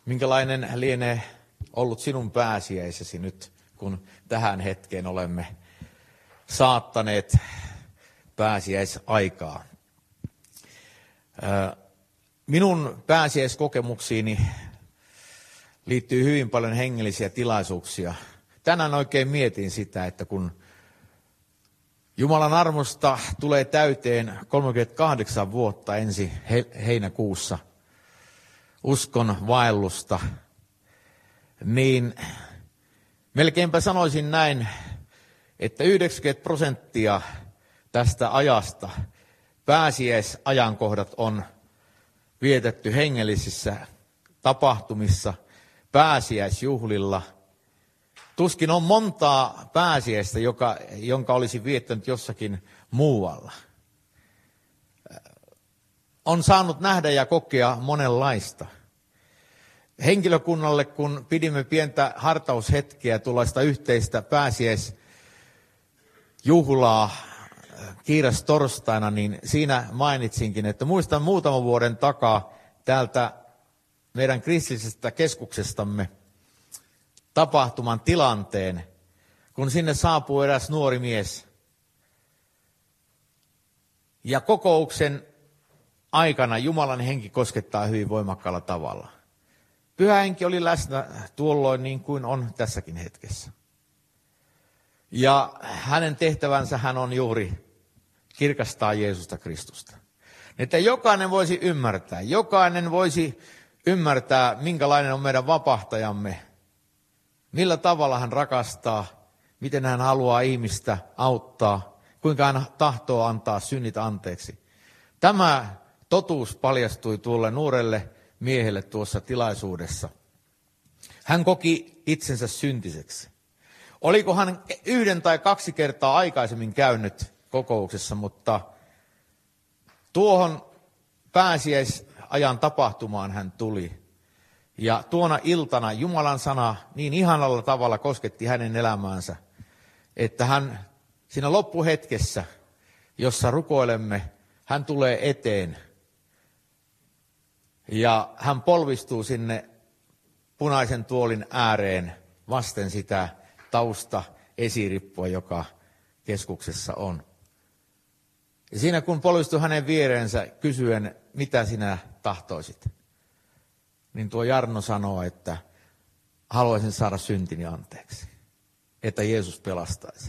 Minkälainen lienee ollut sinun pääsiäisesi nyt, kun tähän hetkeen olemme saattaneet pääsiäisaikaa? Minun pääsiäiskokemuksiini liittyy hyvin paljon hengellisiä tilaisuuksia. Tänään oikein mietin sitä, että kun Jumalan armosta tulee täyteen 38 vuotta ensi heinäkuussa uskon vaellusta, niin melkeinpä sanoisin näin, että 90% tästä ajasta pääsiäisajankohdat on vietetty hengellisissä tapahtumissa, pääsiäisjuhlilla. Tuskin on montaa pääsiäistä, jonka olisi viettänyt jossakin muualla. On saanut nähdä ja kokea monenlaista. Henkilökunnalle, kun pidimme pientä hartaushetkeä tuollaista yhteistä pääsiäisjuhlaa kiirastorstaina, niin siinä mainitsinkin, että muistan muutaman vuoden takaa täältä meidän kristillisestä keskuksestamme tapahtuman tilanteen, kun sinne saapuu eräs nuori mies. Ja kokouksen aikana Jumalan henki koskettaa hyvin voimakkaalla tavalla. Pyhä henki oli läsnä tuolloin niin kuin on tässäkin hetkessä. Ja hänen tehtävänsä hän on juuri kirkastaa Jeesusta Kristusta. Että jokainen voisi ymmärtää, minkälainen on meidän vapahtajamme, millä tavalla hän rakastaa, miten hän haluaa ihmistä auttaa, kuinka hän tahtoo antaa synnit anteeksi. Tämä totuus paljastui tuolle nuorelle miehelle tuossa tilaisuudessa. Hän koki itsensä syntiseksi. Oliko hän 1 tai 2 kertaa aikaisemmin käynyt kokouksessa, mutta tuohon pääsiäisajan tapahtumaan hän tuli. Ja tuona iltana Jumalan sana niin ihanalla tavalla kosketti hänen elämäänsä, että hän siinä loppuhetkessä, jossa rukoilemme, hän tulee eteen. Ja hän polvistuu sinne punaisen tuolin ääreen vasten sitä tausta-esirippua, joka keskuksessa on. Ja siinä kun polvistui hänen viereensä kysyen, mitä sinä tahtoisit, niin tuo Jarno sanoo, että haluaisin saada syntini anteeksi, että Jeesus pelastaisi.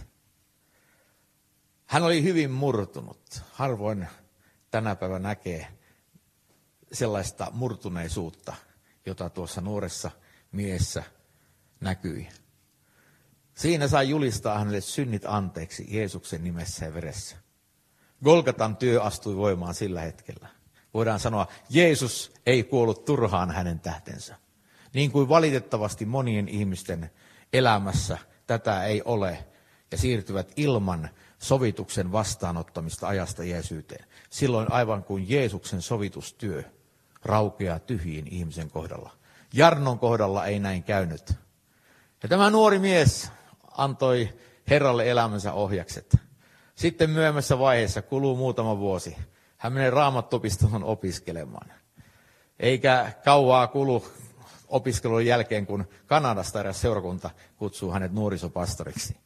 Hän oli hyvin murtunut. Harvoin tänä päivänä näkee sellaista murtuneisuutta, jota tuossa nuoressa miehessä näkyi. Siinä sai julistaa hänelle synnit anteeksi Jeesuksen nimessä ja veressä. Golgatan työ astui voimaan sillä hetkellä. Voidaan sanoa, Jeesus ei kuollut turhaan hänen tähtensä. Niin kuin valitettavasti monien ihmisten elämässä tätä ei ole ja siirtyvät ilman sovituksen vastaanottamista ajasta Jeesyyteen. Silloin aivan kuin Jeesuksen sovitustyö raukeaa tyhjiin ihmisen kohdalla. Jarnon kohdalla ei näin käynyt. Ja tämä nuori mies antoi Herralle elämänsä ohjakset. Sitten myöhemmässä vaiheessa kuluu muutama vuosi. Hän menee Raamattuopistoon opiskelemaan. Eikä kauaa kulu opiskelun jälkeen, kun Kanadasta eräs seurakunta kutsuu hänet nuorisopastoriksi.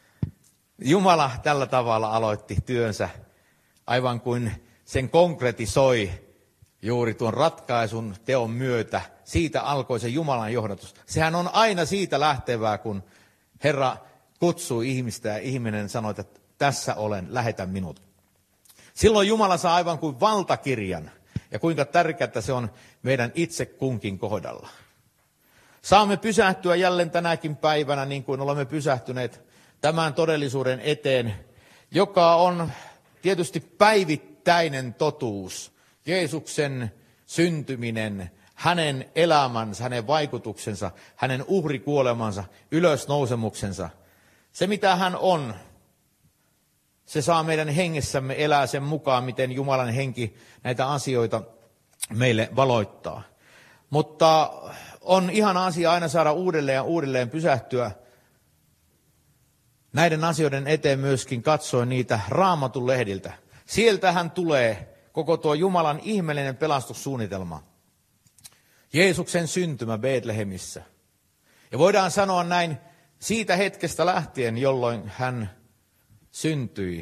Jumala tällä tavalla aloitti työnsä, aivan kuin sen konkretisoi juuri tuon ratkaisun teon myötä. Siitä alkoi se Jumalan johdatus. Sehän on aina siitä lähtevää, kun Herra kutsui ihmistä ja ihminen sanoi, että tässä olen, lähetä minut. Silloin Jumala saa aivan kuin valtakirjan ja kuinka tärkeää se on meidän itse kunkin kohdalla. Saamme pysähtyä jälleen tänäkin päivänä niin kuin olemme pysähtyneet tämän todellisuuden eteen, joka on tietysti päivittäinen totuus. Jeesuksen syntyminen, hänen elämänsä, hänen vaikutuksensa, hänen uhrikuolemansa, ylösnousemuksensa. Se mitä hän on, se saa meidän hengessämme elää sen mukaan, miten Jumalan henki näitä asioita meille valoittaa. Mutta on ihana asia aina saada uudelleen ja uudelleen pysähtyä näiden asioiden eteen myöskin katsoen niitä Raamatun lehdiltä. Sieltähän tulee koko tuo Jumalan ihmeellinen pelastussuunnitelma. Jeesuksen syntymä Betlehemissä. Ja voidaan sanoa näin, siitä hetkestä lähtien, jolloin hän syntyi,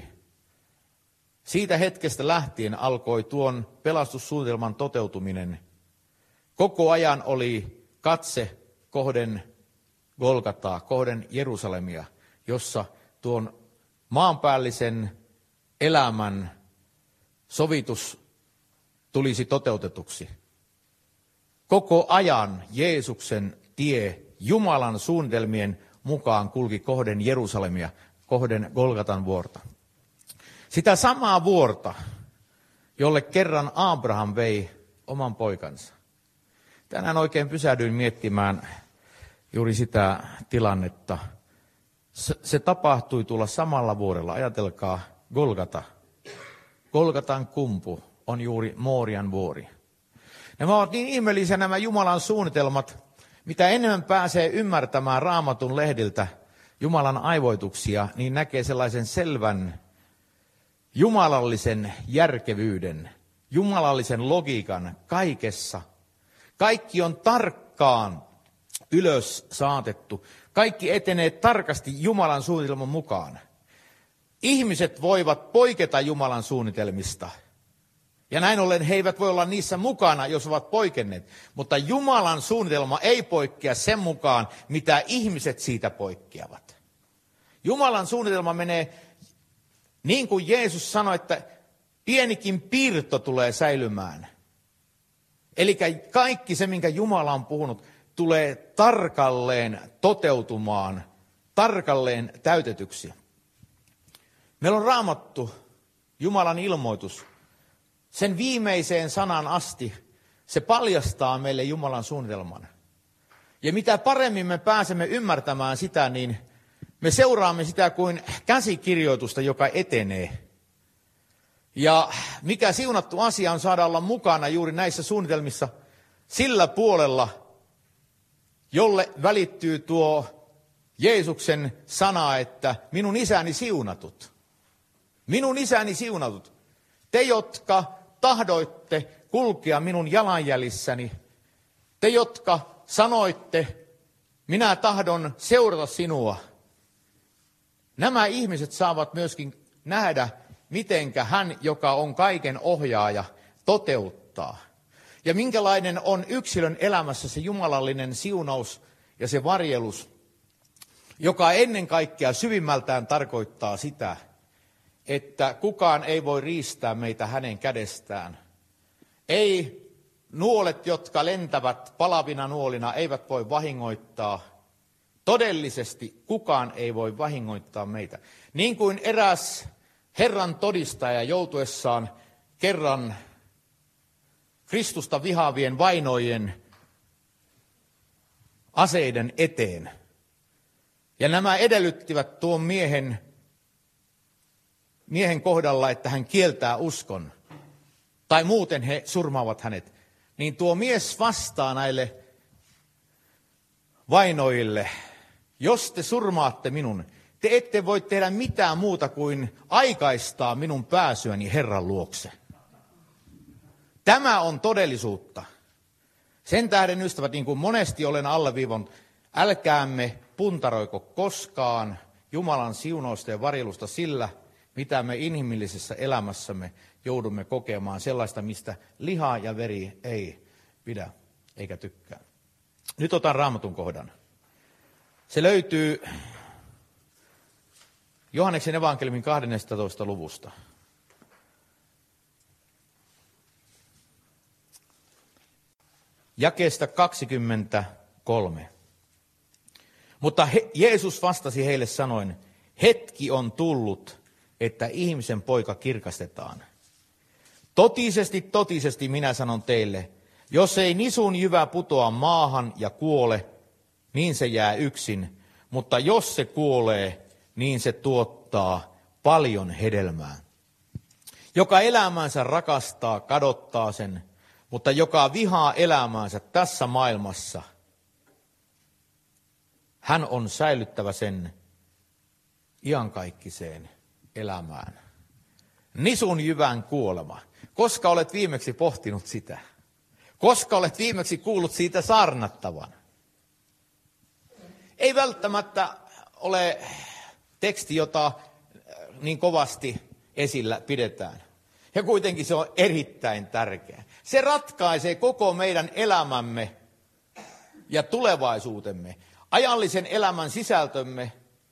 siitä hetkestä lähtien alkoi tuon pelastussuunnitelman toteutuminen. Koko ajan oli katse kohden Golgataa, kohden Jerusalemia, jossa tuon maanpäällisen elämän sovitus tulisi toteutetuksi. Koko ajan Jeesuksen tie Jumalan suunnitelmien mukaan kulki kohden Jerusalemia, kohden Golgatan vuorta. Sitä samaa vuorta, jolle kerran Abraham vei oman poikansa. Tänään oikein pysähdyin miettimään juuri sitä tilannetta. Se tapahtui tulla samalla vuorella. Ajatelkaa, Golgata. Golgatan kumpu on juuri Moorian vuori. Nämä ovat niin ihmeellisiä nämä Jumalan suunnitelmat, mitä enemmän pääsee ymmärtämään Raamatun lehdiltä Jumalan aivoituksia, niin näkee sellaisen selvän jumalallisen järkevyyden, jumalallisen logiikan kaikessa. Kaikki on tarkkaan ylös saatettu. Kaikki etenee tarkasti Jumalan suunnitelman mukaan. Ihmiset voivat poiketa Jumalan suunnitelmista. Ja näin ollen he eivät voi olla niissä mukana, jos ovat poikenneet. Mutta Jumalan suunnitelma ei poikkea sen mukaan, mitä ihmiset siitä poikkeavat. Jumalan suunnitelma menee niin kuin Jeesus sanoi, että pienikin piirto tulee säilymään. Eli kaikki se, minkä Jumala on puhunut, tulee tarkalleen toteutumaan, tarkalleen täytetyksi. Meillä on Raamattu, Jumalan ilmoitus. Sen viimeiseen sanan asti se paljastaa meille Jumalan suunnitelman. Ja mitä paremmin me pääsemme ymmärtämään sitä, niin me seuraamme sitä kuin käsikirjoitusta, joka etenee. Ja mikä siunattu asia on saada olla mukana juuri näissä suunnitelmissa sillä puolella, jolle välittyy tuo Jeesuksen sana, että minun isäni siunatut. Minun isäni siunatut. Te, jotka tahdoitte kulkea minun jalanjällissäni. Te, jotka sanoitte, minä tahdon seurata sinua. Nämä ihmiset saavat myöskin nähdä, mitenkä hän, joka on kaiken ohjaaja, toteuttaa. Ja minkälainen on yksilön elämässä se jumalallinen siunaus ja se varjelus, joka ennen kaikkea syvimmältään tarkoittaa sitä, että kukaan ei voi riistää meitä hänen kädestään. Ei nuolet, jotka lentävät palavina nuolina, eivät voi vahingoittaa. Todellisesti kukaan ei voi vahingoittaa meitä. Niin kuin eräs Herran todistaja joutuessaan kerran Kristusta vihaavien vainojen aseiden eteen. Ja nämä edellyttivät tuon miehen kohdalla, että hän kieltää uskon. Tai muuten he surmaavat hänet. Niin tuo mies vastaa näille vainoille, jos te surmaatte minun, te ette voi tehdä mitään muuta kuin aikaistaa minun pääsyäni Herran luokse. Tämä on todellisuutta. Sen tähden, ystävät, niin kuin monesti olen alleviivannut, älkäämme puntaroiko koskaan Jumalan siunausta ja varjelusta sillä, mitä me inhimillisessä elämässämme joudumme kokemaan, sellaista, mistä liha ja veri ei pidä eikä tykkää. Nyt otan Raamatun kohdan. Se löytyy Johanneksen evankeliumin 12. luvusta. Jakeesta 23. Mutta Jeesus vastasi heille sanoen, hetki on tullut, että ihmisen poika kirkastetaan. Totisesti, totisesti minä sanon teille, jos ei nisun jyvä putoa maahan ja kuole, niin se jää yksin, mutta jos se kuolee, niin se tuottaa paljon hedelmää. Joka elämäänsä rakastaa, kadottaa sen, mutta joka vihaa elämäänsä tässä maailmassa, hän on säilyttävä sen iankaikkiseen elämään. Nisun jyvän kuolema. Koska olet viimeksi pohtinut sitä? Koska olet viimeksi kuullut siitä saarnattavan? Ei välttämättä ole teksti, jota niin kovasti esillä pidetään. Ja kuitenkin se on erittäin tärkeä. Se ratkaisee koko meidän elämämme ja tulevaisuutemme, ajallisen elämän sisältömme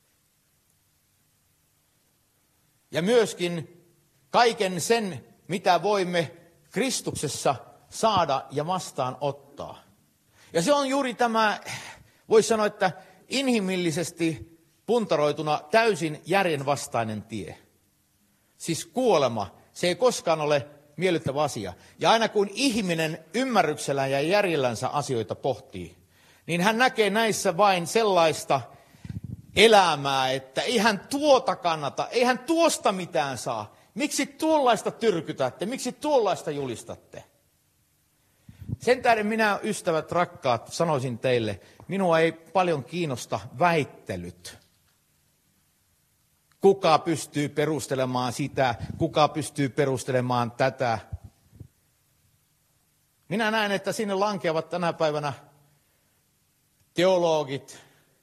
ja myöskin kaiken sen, mitä voimme Kristuksessa saada ja vastaanottaa. Ja se on juuri tämä, voisi sanoa, että inhimillisesti puntaroituna täysin järjenvastainen tie. Siis kuolema, se ei koskaan ole miellyttävä asia. Ja aina kun ihminen ymmärryksellään ja järjellänsä asioita pohtii, niin hän näkee näissä vain sellaista elämää, että ei hän tuota kannata, ei hän tuosta mitään saa. Miksi tuollaista tyrkytätte, miksi tuollaista julistatte? Sen tähden minä, ystävät rakkaat, sanoisin teille, minua ei paljon kiinnosta väittelyt. Kuka pystyy perustelemaan sitä, kuka pystyy perustelemaan tätä. Minä näen, että sinne lankeavat tänä päivänä teologit.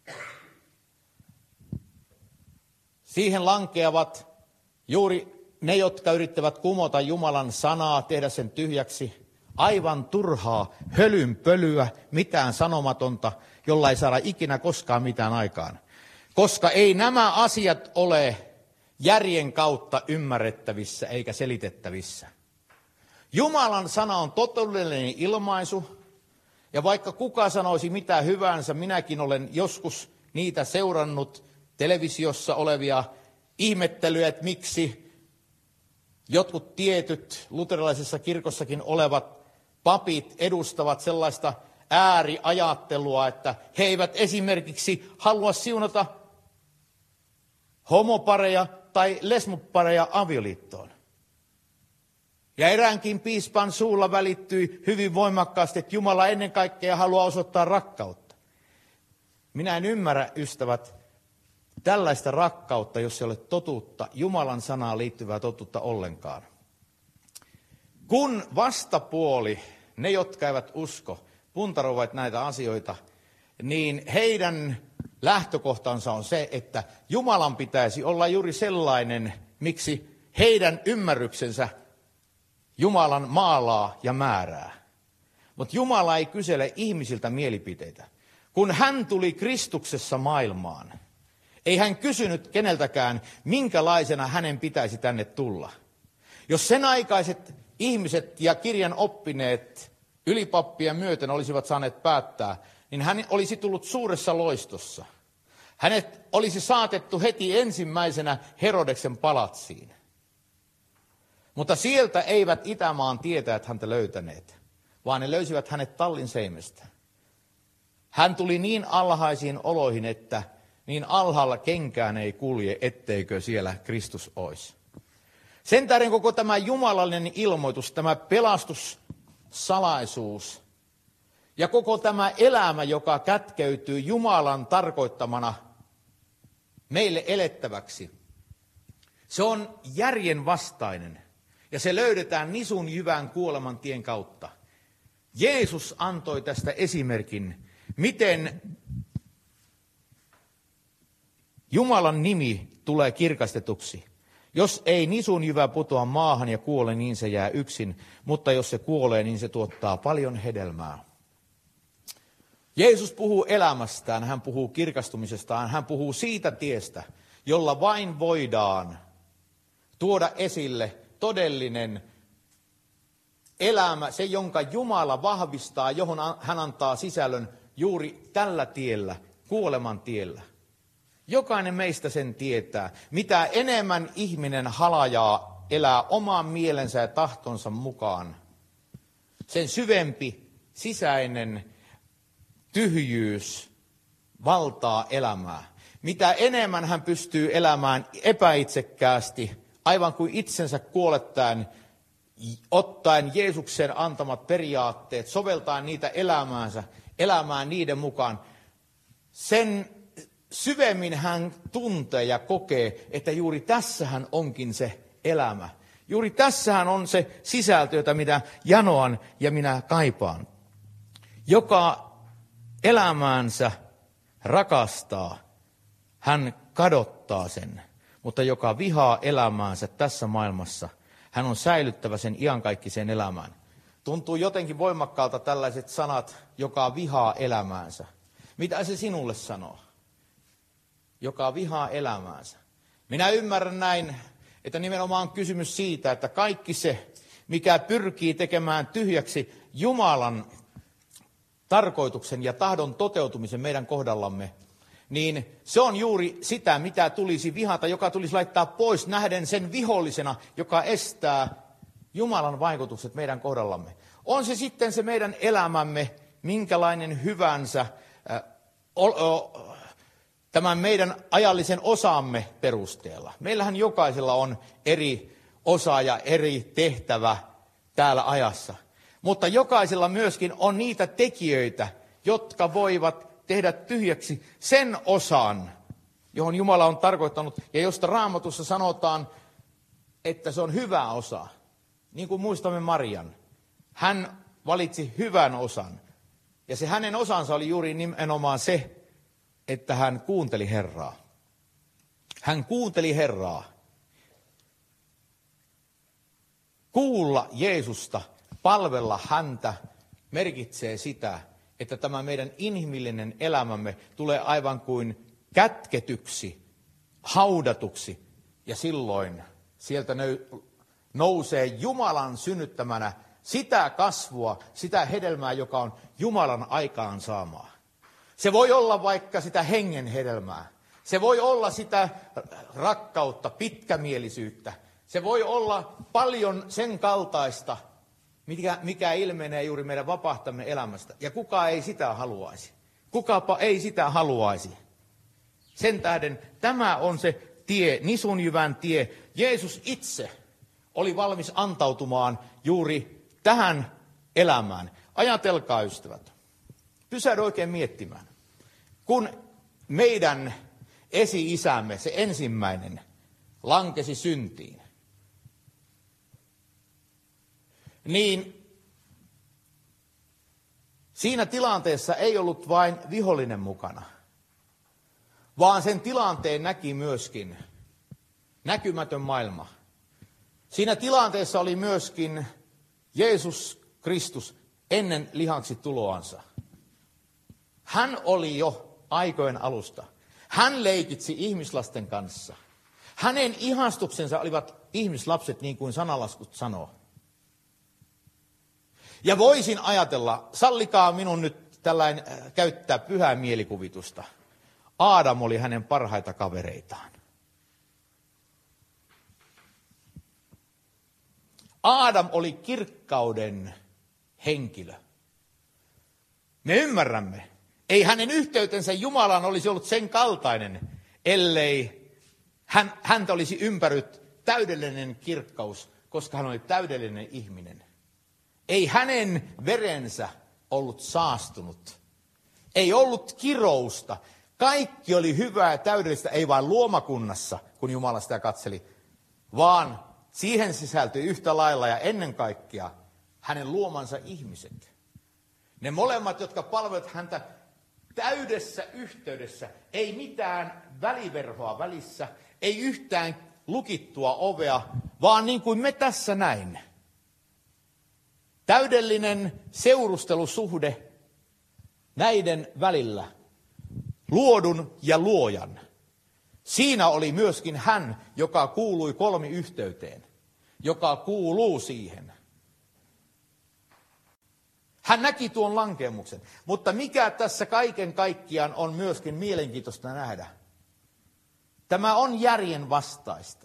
Siihen lankeavat juuri ne, jotka yrittävät kumota Jumalan sanaa, tehdä sen tyhjäksi. Aivan turhaa hölynpölyä, mitään sanomatonta, jolla ei saada ikinä koskaan mitään aikaan. Koska ei nämä asiat ole järjen kautta ymmärrettävissä eikä selitettävissä. Jumalan sana on todellinen ilmaisu, ja vaikka kuka sanoisi mitä hyvänsä, minäkin olen joskus niitä seurannut televisiossa olevia ihmettelyjä, että miksi jotkut tietyt luterilaisessa kirkossakin olevat papit edustavat sellaista ääriajattelua, että he eivät esimerkiksi halua siunata homopareja tai lesbopareja avioliittoon. Ja eräänkin piispan suulla välittyi hyvin voimakkaasti, että Jumala ennen kaikkea haluaa osoittaa rakkautta. Minä en ymmärrä, ystävät, tällaista rakkautta, jos ei ole totuutta, Jumalan sanaan liittyvää totuutta ollenkaan. Kun vastapuoli, ne jotka eivät usko, puntaroivat näitä asioita, niin heidän lähtökohtansa on se, että Jumalan pitäisi olla juuri sellainen, miksi heidän ymmärryksensä Jumalan maalaa ja määrää. Mutta Jumala ei kysele ihmisiltä mielipiteitä. Kun hän tuli Kristuksessa maailmaan, ei hän kysynyt keneltäkään, minkälaisena hänen pitäisi tänne tulla. Jos sen aikaiset ihmiset ja kirjan oppineet ylipappia myöten olisivat saaneet päättää, niin hän olisi tullut suuressa loistossa. Hänet olisi saatettu heti ensimmäisenä Herodeksen palatsiin. Mutta sieltä eivät Itämaan tietäjät häntä löytäneet, vaan ne löysivät hänet tallin seimestä. Hän tuli niin alhaisiin oloihin, että niin alhaalla kenkään ei kulje, etteikö siellä Kristus olisi. Sen tähden koko tämä jumalallinen ilmoitus, tämä pelastussalaisuus ja koko tämä elämä, joka kätkeytyy Jumalan tarkoittamana meille elettäväksi, se on järjen vastainen ja se löydetään nisun jyvän kuoleman tien kautta. Jeesus antoi tästä esimerkin, miten Jumalan nimi tulee kirkastetuksi. Jos ei nisun jyvä putoa maahan ja kuole, niin se jää yksin, mutta jos se kuolee, niin se tuottaa paljon hedelmää. Jeesus puhuu elämästään, hän puhuu kirkastumisestaan, hän puhuu siitä tiestä, jolla vain voidaan tuoda esille todellinen elämä, se jonka Jumala vahvistaa, johon hän antaa sisällön juuri tällä tiellä, kuoleman tiellä. Jokainen meistä sen tietää. Mitä enemmän ihminen halajaa elää oman mielensä ja tahtonsa mukaan, sen syvempi sisäinen tyhjyys valtaa elämää. Mitä enemmän hän pystyy elämään epäitsekkäästi, aivan kuin itsensä kuolettaen, ottaen Jeesuksen antamat periaatteet, soveltaen niitä elämään niiden mukaan, sen syvemmin hän tuntee ja kokee, että juuri tässähän onkin se elämä. Juuri tässähän on se sisältö, jota minä janoan ja minä kaipaan. Joka elämäänsä rakastaa, hän kadottaa sen. Mutta joka vihaa elämäänsä tässä maailmassa, hän on säilyttävä sen iankaikkiseen elämään. Tuntuu jotenkin voimakkaalta tällaiset sanat, joka vihaa elämäänsä. Mitä se sinulle sanoo? Joka vihaa elämäänsä. Minä ymmärrän näin, että nimenomaan on kysymys siitä, että kaikki se, mikä pyrkii tekemään tyhjäksi Jumalan tarkoituksen ja tahdon toteutumisen meidän kohdallamme, niin se on juuri sitä, mitä tulisi vihata, joka tulisi laittaa pois nähden sen vihollisena, joka estää Jumalan vaikutukset meidän kohdallamme. On se sitten se meidän elämämme, minkälainen hyvänsä tämän meidän ajallisen osamme perusteella. Meillähän jokaisella on eri osa ja eri tehtävä täällä ajassa. Mutta jokaisella myöskin on niitä tekijöitä, jotka voivat tehdä tyhjäksi sen osan, johon Jumala on tarkoittanut, ja josta Raamatussa sanotaan, että se on hyvä osa. Niin kuin muistamme Marian. Hän valitsi hyvän osan. Ja se hänen osansa oli juuri nimenomaan se, että hän kuunteli Herraa. Hän kuunteli Herraa. Kuulla Jeesusta, palvella häntä, merkitsee sitä, että tämä meidän inhimillinen elämämme tulee aivan kuin kätketyksi, haudatuksi. Ja silloin sieltä nousee Jumalan synnyttämänä sitä kasvua, sitä hedelmää, joka on Jumalan aikaansaamaa. Se voi olla vaikka sitä hengen hedelmää. Se voi olla sitä rakkautta, pitkämielisyyttä. Se voi olla paljon sen kaltaista, mikä ilmenee juuri meidän vapahtamme elämästä. Ja kuka ei sitä haluaisi? Kukapa ei sitä haluaisi? Sen tähden tämä on se tie, nisunjyvän tie. Jeesus itse oli valmis antautumaan juuri tähän elämään. Ajatelkaa, ystävät. Pysähdy oikein miettimään. Kun meidän esi-isämme, se ensimmäinen, lankesi syntiin, niin siinä tilanteessa ei ollut vain vihollinen mukana, vaan sen tilanteen näki myöskin näkymätön maailma. Siinä tilanteessa oli myöskin Jeesus Kristus ennen lihaksi tuloansa. Hän oli jo aikojen alusta. Hän leikitsi ihmislasten kanssa. Hänen ihastuksensa olivat ihmislapset, niin kuin sanalaskut sanoo. Ja voisin ajatella, sallikaa minun nyt tällainen käyttää pyhää mielikuvitusta. Aadam oli hänen parhaita kavereitaan. Aadam oli kirkkauden henkilö. Me ymmärrämme, ei hänen yhteytensä Jumalaan olisi ollut sen kaltainen, ellei häntä olisi ympäröinyt täydellinen kirkkaus, koska hän oli täydellinen ihminen. Ei hänen verensä ollut saastunut. Ei ollut kirousta. Kaikki oli hyvää ja täydellistä, ei vain luomakunnassa, kun Jumala sitä katseli, vaan siihen sisältyi yhtä lailla ja ennen kaikkea hänen luomansa ihmiset. Ne molemmat, jotka palvelivat häntä täydessä yhteydessä, ei mitään väliverhoa välissä, ei yhtään lukittua ovea, vaan niin kuin me tässä näin. Täydellinen seurustelusuhde näiden välillä, luodun ja luojan. Siinä oli myöskin hän, joka kuului kolmiyhteyteen, joka kuuluu siihen. Hän näki tuon lankeemuksen, mutta mikä tässä kaiken kaikkiaan on myöskin mielenkiintoista nähdä? Tämä on järjen vastaista.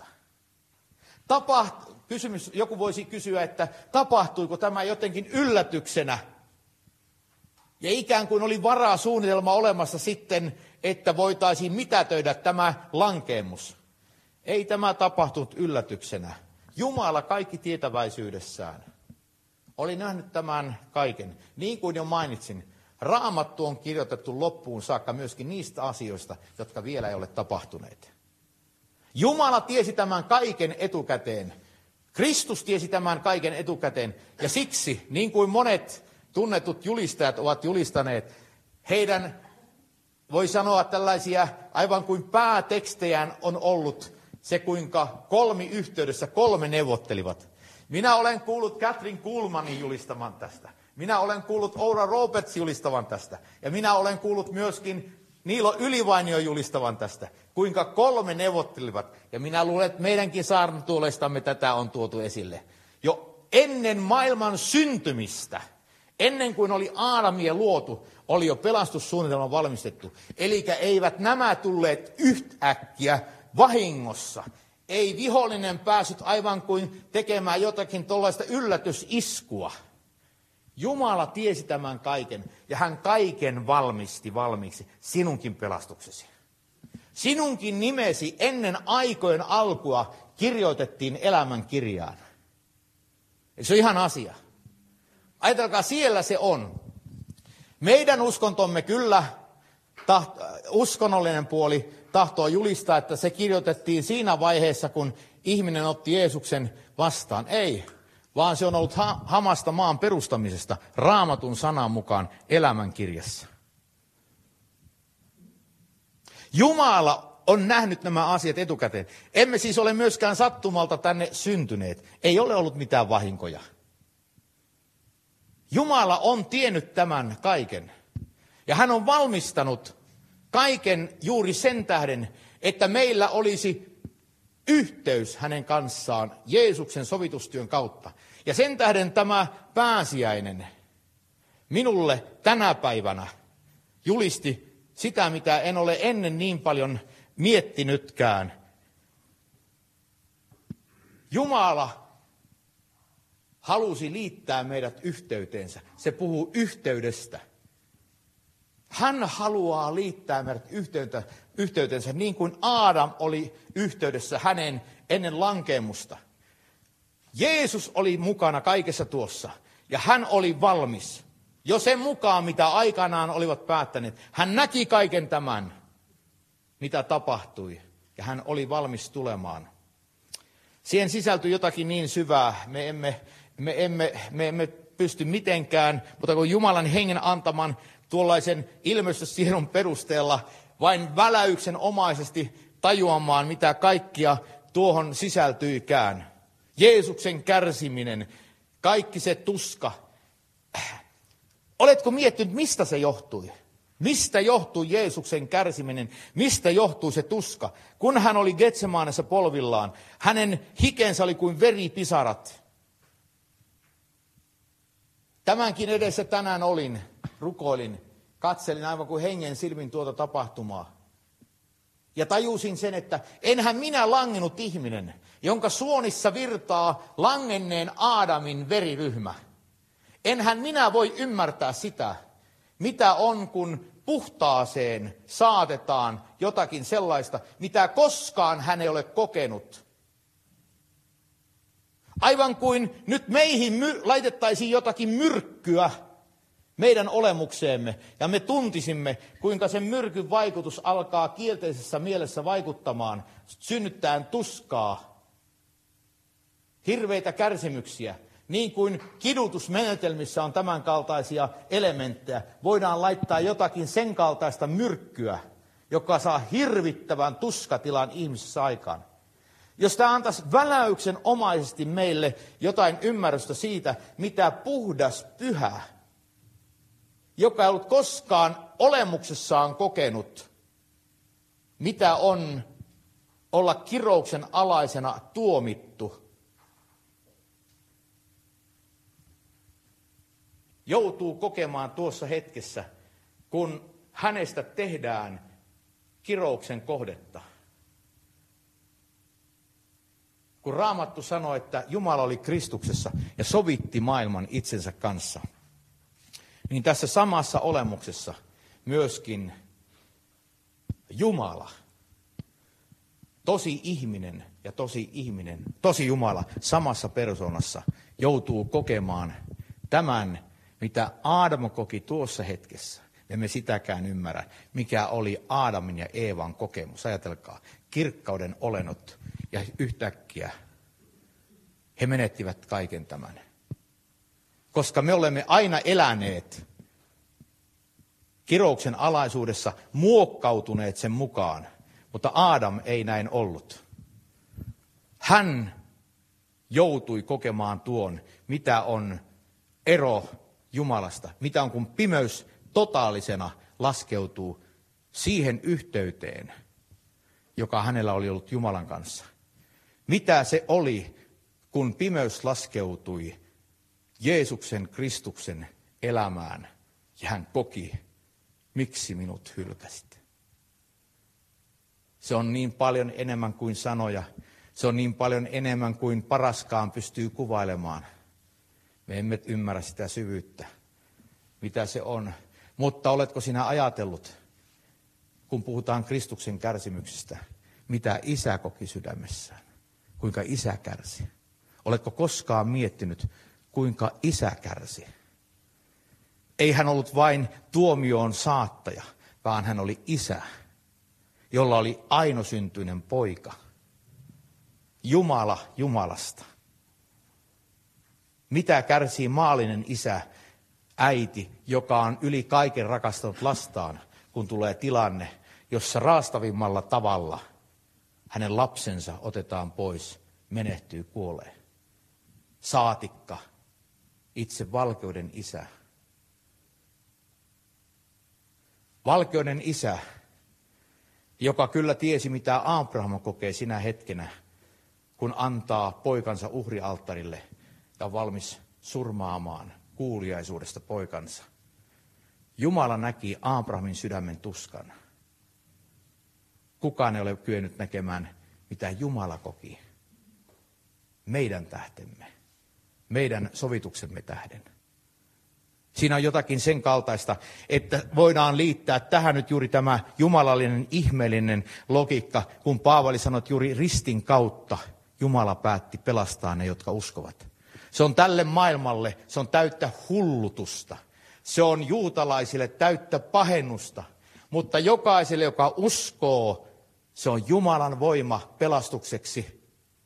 Joku voisi kysyä, että tapahtuiko tämä jotenkin yllätyksenä? Ja ikään kuin oli varasuunnitelma olemassa sitten, että voitaisiin mitätöidä tämä lankeemus. Ei tämä tapahtunut yllätyksenä. Jumala kaikki tietäväisyydessään oli nähnyt tämän kaiken. Niin kuin jo mainitsin, Raamattu on kirjoitettu loppuun saakka myöskin niistä asioista, jotka vielä ei ole tapahtuneet. Jumala tiesi tämän kaiken etukäteen. Kristus tiesi tämän kaiken etukäteen, ja siksi, niin kuin monet tunnetut julistajat ovat julistaneet, heidän, voi sanoa tällaisia, aivan kuin päätekstejään on ollut se, kuinka kolmiyhteydessä kolme neuvottelivat. Minä olen kuullut Kathryn Kuhlmanin julistavan tästä. Minä olen kuullut Oral Roberts julistavan tästä. Ja minä olen kuullut myöskin Niilo Ylivainio julistavan tästä. Kuinka kolme neuvottelivat. Ja minä luulen, että meidänkin saarnatuolestamme tätä on tuotu esille. Jo ennen maailman syntymistä, ennen kuin oli Aadamia luotu, oli jo pelastussuunnitelma valmistettu. Eli eivät nämä tulleet yhtäkkiä vahingossa. Ei vihollinen päässyt aivan kuin tekemään jotakin tuollaista yllätysiskua. Jumala tiesi tämän kaiken, ja hän kaiken valmisti valmiiksi sinunkin pelastuksesi. Sinunkin nimesi ennen aikojen alkua kirjoitettiin elämän kirjaan. Se on ihan asia. Ajatelkaa, siellä se on. Meidän uskontomme kyllä, uskonnollinen puoli tahtoo julistaa, että se kirjoitettiin siinä vaiheessa, kun ihminen otti Jeesuksen vastaan. Ei, vaan se on ollut hamasta maan perustamisesta Raamatun sanan mukaan elämänkirjassa. Jumala on nähnyt nämä asiat etukäteen. Emme siis ole myöskään sattumalta tänne syntyneet. Ei ole ollut mitään vahinkoja. Jumala on tiennyt tämän kaiken. Ja hän on valmistanut kaiken juuri sen tähden, että meillä olisi yhteys hänen kanssaan Jeesuksen sovitustyön kautta. Ja sen tähden tämä pääsiäinen minulle tänä päivänä julisti sitä, mitä en ole ennen niin paljon miettinytkään. Jumala halusi liittää meidät yhteyteensä. Se puhuu yhteydestä. Hän haluaa liittää meidät yhteytensä niin kuin Aadam oli yhteydessä hänen ennen lankeemusta. Jeesus oli mukana kaikessa tuossa ja hän oli valmis. Jo sen mukaan, mitä aikanaan olivat päättäneet. Hän näki kaiken tämän, mitä tapahtui ja hän oli valmis tulemaan. Siihen sisältyi jotakin niin syvää, me emme pysty mitenkään, mutta kun Jumalan hengen antaman tuollaisen ilmestystiedon perusteella vain väläyksen omaisesti tajuamaan, mitä kaikkia tuohon sisältyikään. Jeesuksen kärsiminen, kaikki se tuska. Oletko miettinyt, mistä se johtui? Mistä johtui Jeesuksen kärsiminen? Mistä johtui se tuska? Kun hän oli Getsemaanessa polvillaan, hänen hikensä oli kuin veripisarat. Tämänkin edessä tänään rukoilin, katselin aivan kuin hengen silmin tuota tapahtumaa. Ja tajusin sen, että enhän minä langennut ihminen, jonka suonissa virtaa langenneen Aadamin veriryhmä. Enhän minä voi ymmärtää sitä, mitä on, kun puhtaaseen saatetaan jotakin sellaista, mitä koskaan hän ei ole kokenut. Aivan kuin nyt meihin laitettaisiin jotakin myrkkyä meidän olemukseemme, ja me tuntisimme, kuinka sen myrkyn vaikutus alkaa kielteisessä mielessä vaikuttamaan, synnyttäen tuskaa, hirveitä kärsimyksiä. Niin kuin kidutusmenetelmissä on tämän kaltaisia elementtejä, voidaan laittaa jotakin sen kaltaista myrkkyä, joka saa hirvittävän tuskatilan ihmisessä aikaan. Jos tämä antaisi väläyksen omaisesti meille jotain ymmärrystä siitä, mitä puhdas pyhä, joka ei ollut koskaan olemuksessaan kokenut, mitä on olla kirouksen alaisena tuomittu, joutuu kokemaan tuossa hetkessä, kun hänestä tehdään kirouksen kohdetta. Kun Raamattu sanoi, että Jumala oli Kristuksessa ja sovitti maailman itsensä kanssa, niin tässä samassa olemuksessa myöskin Jumala, tosi ihminen ja tosi Jumala samassa persoonassa joutuu kokemaan tämän, mitä Aadam koki tuossa hetkessä. Emme sitäkään ymmärrä, mikä oli Aadamin ja Eevan kokemus. Ajatelkaa, kirkkauden olennot ja yhtäkkiä he menettivät kaiken tämän. Koska me olemme aina eläneet kirouksen alaisuudessa, muokkautuneet sen mukaan, mutta Aadam ei näin ollut. Hän joutui kokemaan tuon, mitä on ero Jumalasta, mitä on kun pimeys totaalisena laskeutuu siihen yhteyteen, joka hänellä oli ollut Jumalan kanssa. Mitä se oli, kun pimeys laskeutui Jeesuksen Kristuksen elämään ja hän koki, miksi minut hylkäsit. Se on niin paljon enemmän kuin sanoja, se on niin paljon enemmän kuin paraskaan pystyy kuvailemaan. Me emme ymmärrä sitä syvyyttä, mitä se on. Mutta oletko sinä ajatellut, kun puhutaan Kristuksen kärsimyksistä, mitä Isä koki sydämessään? Kuinka Isä kärsi? Oletko koskaan miettinyt, kuinka Isä kärsi? Ei hän ollut vain tuomioon saattaja, vaan hän oli Isä, jolla oli ainosyntyinen poika. Jumala Jumalasta. Mitä kärsii maallinen isä, äiti, joka on yli kaiken rakastanut lastaan, kun tulee tilanne, jossa raastavimmalla tavalla hänen lapsensa otetaan pois, menehtyy, kuolee. Saatikka, itse valkeuden isä. Valkeuden isä, joka kyllä tiesi, mitä Abraham kokee sinä hetkenä, kun antaa poikansa uhrialttarille ja on valmis surmaamaan kuuliaisuudesta poikansa. Jumala näki Abrahamin sydämen tuskan. Kukaan ei ole kyennyt näkemään, mitä Jumala koki. Meidän tähtemme, meidän sovituksemme tähden. Siinä on jotakin sen kaltaista, että voidaan liittää tähän nyt juuri tämä jumalallinen, ihmeellinen logiikka, kun Paavali sanoi, että juuri ristin kautta Jumala päätti pelastaa ne, jotka uskovat. Se on tälle maailmalle, se on täyttä hullutusta. Se on juutalaisille täyttä pahennusta, mutta jokaiselle, joka uskoo, se on Jumalan voima pelastukseksi.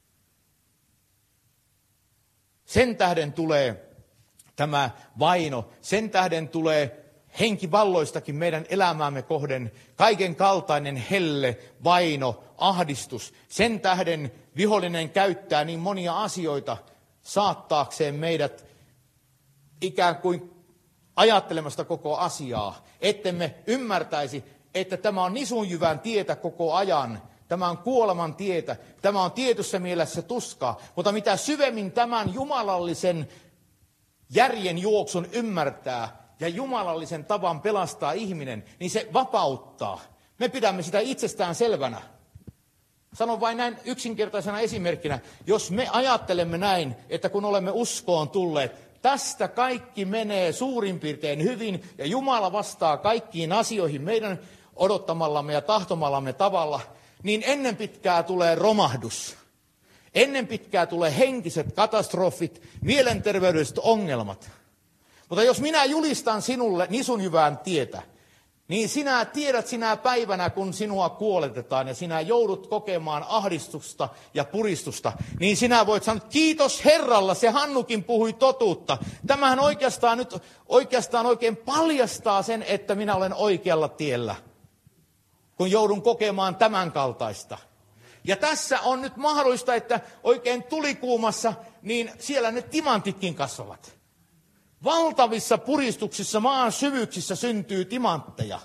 Sen tähden tulee tämä vaino, sen tähden tulee henkivalloistakin meidän elämäämme kohden kaiken kaltainen helle, vaino, ahdistus. Sen tähden vihollinen käyttää niin monia asioita saattaakseen meidät ikään kuin ajattelemasta koko asiaa, ettemme ymmärtäisi, että tämä on nisunjyvän tietä koko ajan. Tämä on kuoleman tietä, tämä on tietyssä mielessä tuskaa, mutta mitä syvemmin tämän jumalallisen järjen juoksun ymmärtää ja jumalallisen tavan pelastaa ihminen, niin se vapauttaa. Me pidämme sitä itsestään selvänä. Sanon vain näin yksinkertaisena esimerkkinä, jos me ajattelemme näin, että kun olemme uskoon tulleet, tästä kaikki menee suurin piirtein hyvin ja Jumala vastaa kaikkiin asioihin meidän odottamallamme ja tahtomallamme tavalla, niin ennen pitkää tulee romahdus. Ennen pitkää tulee henkiset katastrofit, mielenterveydelliset ongelmat. Mutta jos minä julistan sinulle nisunjyvään tietä, niin sinä tiedät sinä päivänä, kun sinua kuoletetaan ja sinä joudut kokemaan ahdistusta ja puristusta, niin sinä voit sanoa, kiitos Herralla, se Hannukin puhui totuutta. Tämähän oikeastaan oikein paljastaa sen, että minä olen oikealla tiellä, kun joudun kokemaan tämän kaltaista. Ja tässä on nyt mahdollista, että oikein tulikuumassa, niin siellä ne timantitkin kasvavat. Valtavissa puristuksissa maan syvyyksissä syntyy timantteja.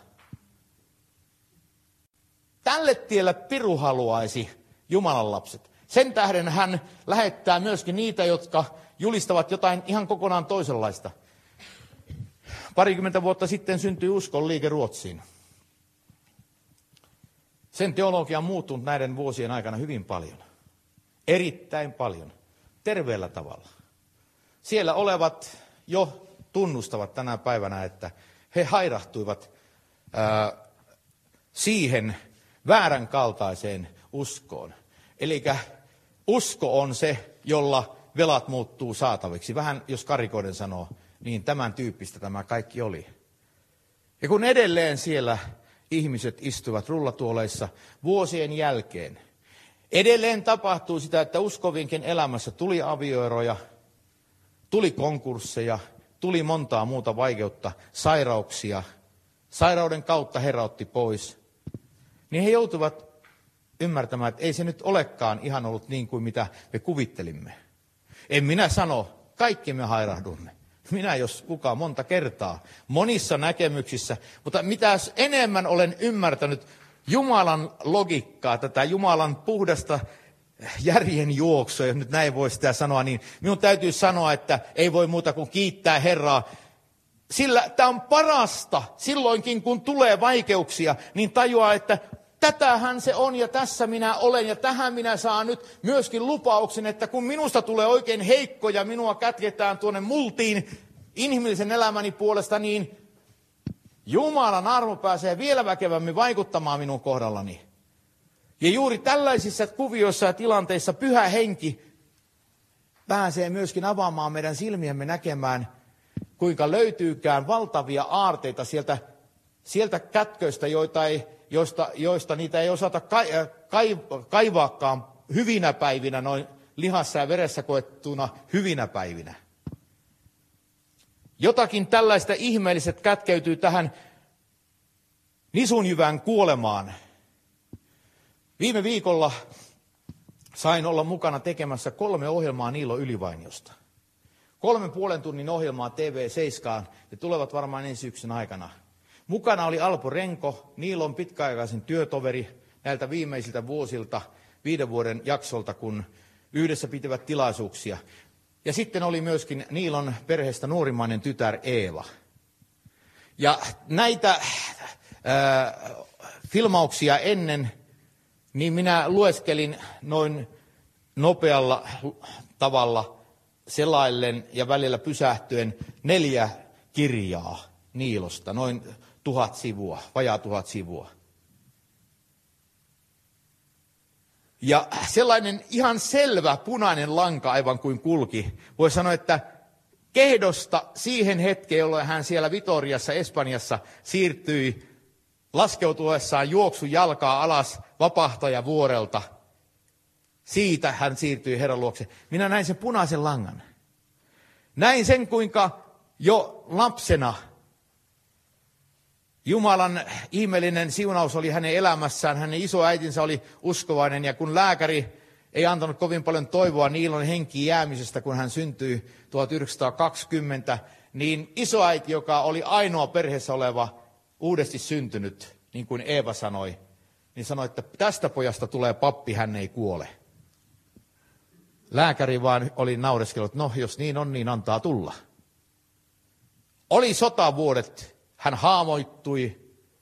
Tälle tielle Piru haluaisi Jumalan lapset. Sen tähden hän lähettää myöskin niitä, jotka julistavat jotain ihan kokonaan toisenlaista. 20 vuotta sitten syntyi uskon liike Ruotsiin. Sen teologia on muuttunut näiden vuosien aikana hyvin paljon. Erittäin paljon. Terveellä tavalla. Siellä olevat jo tunnustavat tänä päivänä, että he hairahtuivat siihen väärän kaltaiseen uskoon. Eli usko on se, jolla velat muuttuu saataviksi. Vähän, jos karikoiden sanoo, niin tämän tyyppistä tämä kaikki oli. Ja kun edelleen siellä ihmiset istuvat rullatuoleissa vuosien jälkeen, Edelleen tapahtui sitä, että uskovinkin elämässä tuli avioeroja, tuli konkursseja, tuli montaa muuta vaikeutta, sairauksia. Sairauden kautta Herra otti pois. Niin he joutuvat ymmärtämään, että ei se nyt olekaan ihan ollut niin kuin mitä me kuvittelimme. En minä sano, kaikki me hairahdumme. Minä jos kukaan monta kertaa, monissa näkemyksissä. Mutta mitä enemmän olen ymmärtänyt Jumalan logiikkaa, tätä Jumalan puhdasta järjen juoksua, jos nyt näin voi sitä sanoa, niin minun täytyy sanoa, että ei voi muuta kuin kiittää Herraa. Sillä tämä on parasta silloinkin, kun tulee vaikeuksia, niin tajuaa, että tätähän se on ja tässä minä olen ja tähän minä saan nyt myöskin lupauksen, että kun minusta tulee oikein heikko ja minua kätketään tuonne multiin inhimillisen elämäni puolesta, niin Jumalan armo pääsee vielä väkevämmin vaikuttamaan minun kohdallani. Ja juuri tällaisissa kuvioissa ja tilanteissa Pyhä Henki pääsee myöskin avaamaan meidän silmiämme näkemään, kuinka löytyykään valtavia aarteita sieltä kätköistä, joista niitä ei osata kaivaakaan hyvinä päivinä, noin lihassa ja veressä koettuna hyvinä päivinä. Jotakin tällaista ihmeelliset kätkeytyy tähän nisunjyvän kuolemaan. Viime viikolla sain olla mukana tekemässä 3 ohjelmaa Niilo Ylivainiosta. 3,5 tunnin ohjelmaa TV7, ja tulevat varmaan ensi syksyn aikana. Mukana oli Alpo Renko, Niilon pitkäaikaisen työtoveri näiltä viimeisiltä vuosilta, 5 vuoden jaksolta, kun yhdessä pitivät tilaisuuksia. Ja sitten oli myöskin Niilon perheestä nuorimmainen tytär Eeva. Ja näitä filmauksia ennen, niin minä lueskelin noin nopealla tavalla selaillen ja välillä pysähtyen 4 kirjaa Niilosta, noin 1000 sivua, vajaa 1000 sivua. Ja sellainen ihan selvä punainen lanka aivan kuin kulki. Voi sanoa, että Kehdosta siihen hetkeen, jolloin hän siellä Vitoriassa, Espanjassa siirtyi laskeutuessaan juoksu jalkaa alas Vapahtajavuorelta. Siitä hän siirtyi Herran luokse. Minä näin sen punaisen langan. Näin sen, kuinka jo lapsena Jumalan ihmeellinen siunaus oli hänen elämässään. Hänen isoäitinsä oli uskovainen, ja kun lääkäri ei antanut kovin paljon toivoa Niilon henkiin jäämisestä, kun hän syntyi 1920, niin isoäiti, joka oli ainoa perheessä oleva uudesti syntynyt, niin kuin Eeva sanoi, niin sanoi, että tästä pojasta tulee pappi, hän ei kuole. Lääkäri vaan oli naureskellut, että no jos niin on, niin antaa tulla. Oli sotavuodet, hän haamoittui.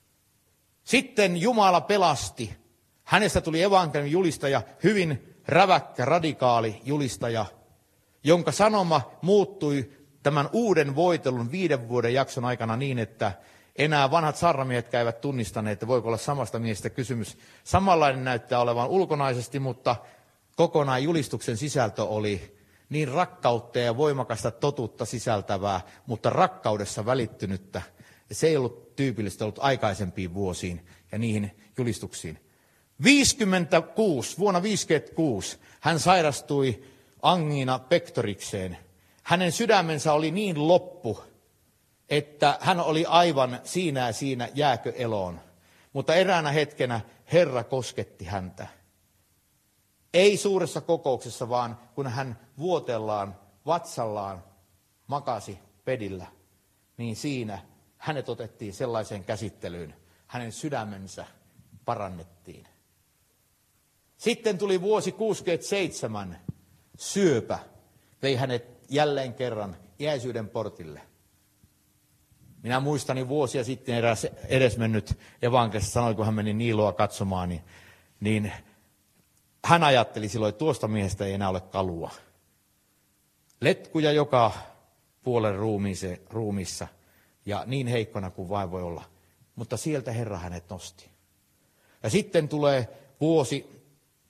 Sitten Jumala pelasti. Hänestä tuli evankeliumin julistaja, hyvin räväkkä, radikaali julistaja, jonka sanoma muuttui tämän uuden voitelun 5 vuoden jakson aikana niin, että enää vanhat saarnamiehet eivät tunnistaneet, että voiko olla samasta miestä kysymys. Samanlainen näyttää olevan ulkonaisesti, mutta kokonaan julistuksen sisältö oli niin rakkautta ja voimakasta totuutta sisältävää, mutta rakkaudessa välittynyttä. Se ei ollut tyypillistä ollut aikaisempiin vuosiin ja niihin julistuksiin. vuonna 1956 hän sairastui angina pectorikseen. Hänen sydämensä oli niin loppu, että hän oli aivan siinä ja siinä jääkö eloon. Mutta eräänä hetkenä Herra kosketti häntä. Ei suuressa kokouksessa, vaan kun hän vuotellaan, vatsallaan makasi pedillä, niin siinä hänet otettiin sellaiseen käsittelyyn. Hänen sydämensä parannettiin. Sitten tuli vuosi 1967. Syöpä vei hänet jälleen kerran iäisyyden portille. Minä muistani vuosia sitten eräs edesmennyt evankelista sanoi, kun hän meni Niiloa katsomaan, niin hän ajatteli silloin, että tuosta miehestä ei enää ole kalua. Letkuja joka puolen ruumiissa ja niin heikkona kuin vain voi olla. Mutta sieltä Herra hänet nosti. Ja sitten tulee vuosi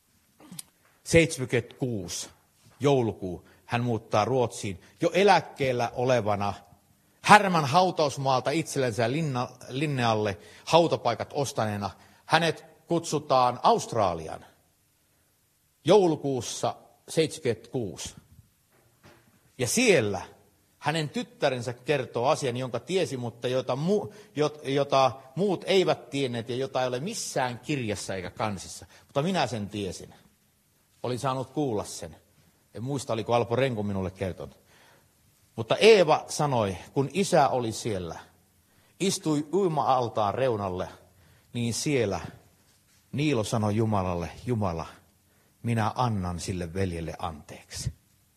76, joulukuu. Hän muuttaa Ruotsiin jo eläkkeellä olevana Härmän hautausmaalta itsellensä linnealle hautapaikat ostaneena. Hänet kutsutaan Australian. joulukuussa 1976. Ja siellä hänen tyttärensä kertoo asian, jonka tiesi, mutta jota muut eivät tienneet ja jota ei ole missään kirjassa eikä kansissa. Mutta minä sen tiesin. Olin saanut kuulla sen. En muista, oliko Alpo Renko minulle kertonut. Mutta Eeva sanoi, kun isä oli siellä, istui uima-altaan reunalle, niin siellä Niilo sanoi Jumalalle, Jumala, minä annan sille veljelle anteeksi.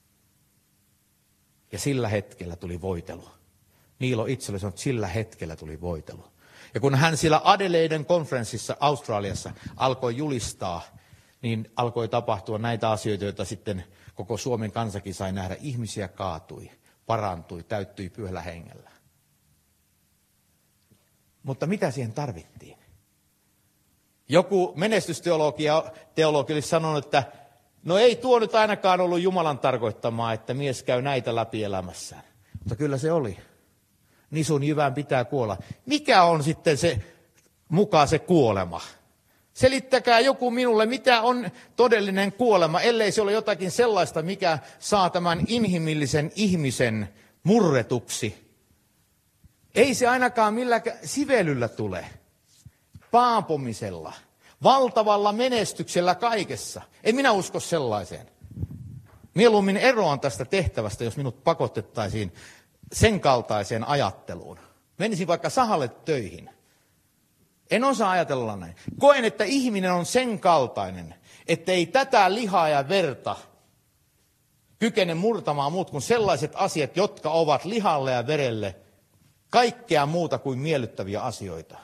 Ja sillä hetkellä tuli voitelu. Niilo itse oli sanonut, että sillä hetkellä tuli voitelu. Ja kun hän siellä Adelaiden konferenssissa Australiassa alkoi julistaa, niin alkoi tapahtua näitä asioita, joita sitten koko Suomen kansakin sai nähdä. Ihmisiä kaatui, parantui, täyttyi Pyhällä Hengellä. Mutta mitä siihen tarvittiin? Joku menestysteologi olisi sanonut, että no ei tuo nyt ainakaan ollut Jumalan tarkoittamaa, että mies käy näitä läpi elämässään. Mutta kyllä se oli. Nisun jyvän pitää kuolla. Mikä on sitten mukaan se kuolema? Selittäkää joku minulle, mitä on todellinen kuolema, ellei se ole jotakin sellaista, mikä saa tämän inhimillisen ihmisen murretuksi. Ei se ainakaan milläkään sivelyllä tule, paapomisella, valtavalla menestyksellä kaikessa. En minä usko sellaiseen. Mieluummin eroan tästä tehtävästä, jos minut pakotettaisiin sen kaltaiseen ajatteluun. Menisin vaikka sahalle töihin. En osaa ajatella näin. Koen, että ihminen on sen kaltainen, että ei tätä lihaa ja verta kykene murtamaan muut kuin sellaiset asiat, jotka ovat lihalle ja verelle kaikkea muuta kuin miellyttäviä asioita.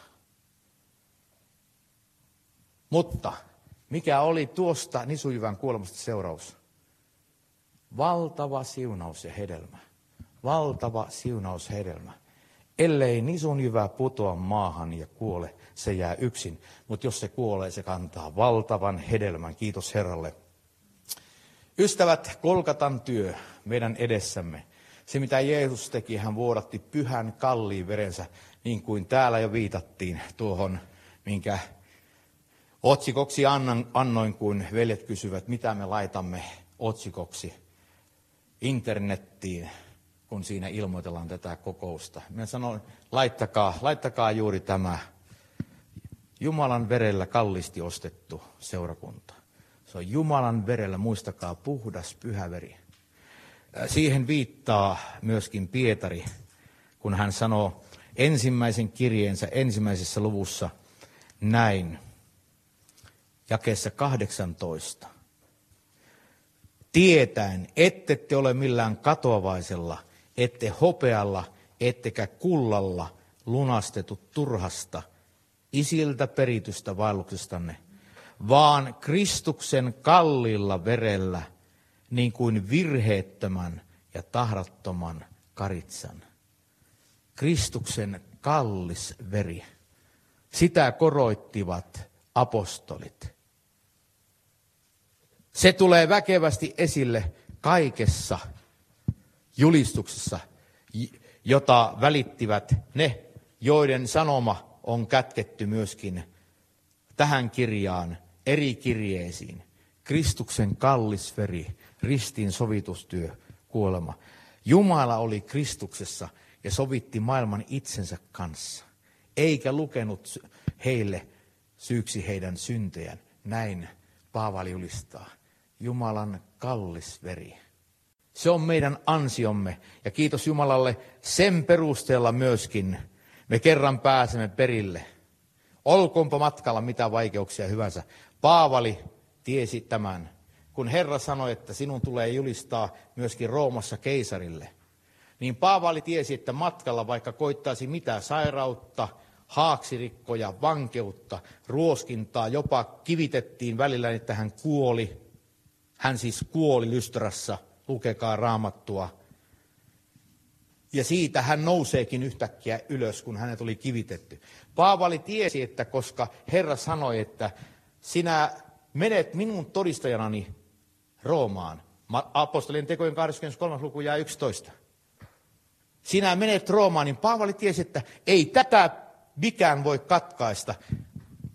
Mutta mikä oli tuosta nisujyvän kuolemasta seuraus? Valtava siunaus ja hedelmä. Valtava siunaus ja hedelmä. Ellei nisunjyvä putoa maahan ja kuole, se jää yksin. Mutta jos se kuolee, se kantaa valtavan hedelmän. Kiitos Herralle. Ystävät, Golgatan työ meidän edessämme. Se, mitä Jeesus teki, hän vuodatti pyhän kalliin verensä, niin kuin täällä jo viitattiin tuohon, minkä otsikoksi annoin, kun veljet kysyvät, mitä me laitamme otsikoksi internettiin, kun siinä ilmoitellaan tätä kokousta. Minä sanoin, laittakaa juuri tämä Jumalan verellä kalliisti ostettu seurakunta. Se on Jumalan verellä, muistakaa, puhdas pyhä veri. Siihen viittaa myöskin Pietari, kun hän sanoo ensimmäisen kirjeensä ensimmäisessä luvussa näin, jakeessa 18. Tietäen, ettette ole millään katoavaisella, ette hopealla, ettekä kullalla lunastetut turhasta, isiltä peritystä vaelluksestanne, vaan Kristuksen kalliilla verellä, niin kuin virheettömän ja tahrattoman karitsan. Kristuksen kallis veri. Sitä koroittivat apostolit. Se tulee väkevästi esille kaikessa julistuksessa, jota välittivät ne, joiden sanoma on kätketty myöskin tähän kirjaan, eri kirjeisiin. Kristuksen kallis veri, ristiin sovitustyö, kuolema. Jumala oli Kristuksessa ja sovitti maailman itsensä kanssa, eikä lukenut heille syyksi heidän syntejään. Näin Paavali julistaa. Jumalan kallis veri. Se on meidän ansiomme ja kiitos Jumalalle sen perusteella myöskin me kerran pääsemme perille. Olkoonpa matkalla mitä vaikeuksia hyvänsä. Paavali tiesi tämän, kun Herra sanoi, että sinun tulee julistaa myöskin Roomassa keisarille. Niin Paavali tiesi, että matkalla vaikka koittaisi mitä sairautta, haaksirikkoja, vankeutta, ruoskintaa, jopa kivitettiin välillä, että hän kuoli. Hän siis kuoli Lystrassa, lukekaa Raamattua. Ja siitä hän nouseekin yhtäkkiä ylös, kun hänet oli kivitetty. Paavali tiesi, että koska Herra sanoi, että sinä menet minun todistajanani Roomaan. Apostolien tekojen 23. luku ja 11. Sinä menet Roomaan, niin Paavali tiesi, että ei tätä mikään voi katkaista,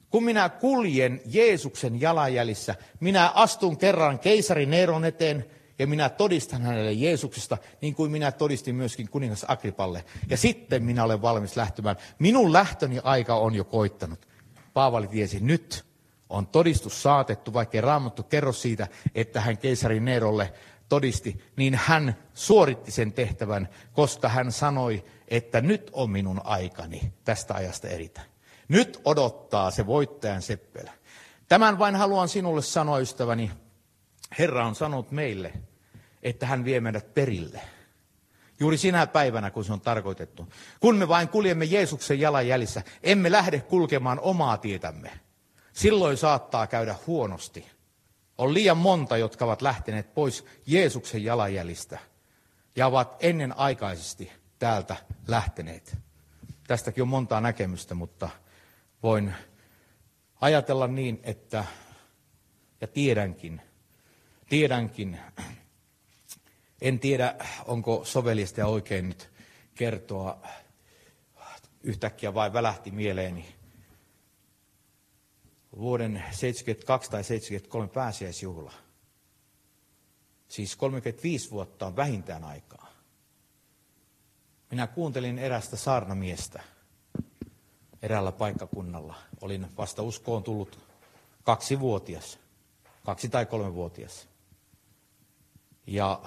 Kun minä kuljen Jeesuksen jalanjäljissä, minä astun kerran keisari Neron eteen ja minä todistan hänelle Jeesuksesta, niin kuin minä todistin myöskin kuningas Agripalle. Ja sitten minä olen valmis lähtemään. Minun lähtöni aika on jo koittanut. Paavali tiesi, nyt on todistus saatettu, vaikkei Raamattu kerro siitä, että hän keisari Nerolle todisti, niin hän suoritti sen tehtävän, koska hän sanoi, että nyt on minun aikani tästä ajasta eritä. Nyt odottaa se voittajan seppelä. Tämän vain haluan sinulle sanoa, ystäväni. Herra on sanonut meille, että hän vie meidät perille. Juuri sinä päivänä, kun se on tarkoitettu. Kun me vain kuljemme Jeesuksen jalanjäljissä, emme lähde kulkemaan omaa tietämme. Silloin saattaa käydä huonosti. On liian monta, jotka ovat lähteneet pois Jeesuksen jalanjäljistä ja ovat ennenaikaisesti täältä lähteneet. Tästäkin on montaa näkemystä, mutta voin ajatella niin, että, ja tiedänkin, en tiedä, onko soveliasta ja oikein nyt kertoa, yhtäkkiä vain välähti mieleeni vuoden 72 tai 73 pääsiäisjuhla. Siis 35 vuotta on vähintään aikaa. Minä kuuntelin erästä saarnamiestä eräällä paikkakunnalla. Olin vasta uskoon tullut 2-vuotias, 2- tai 3-vuotias. Ja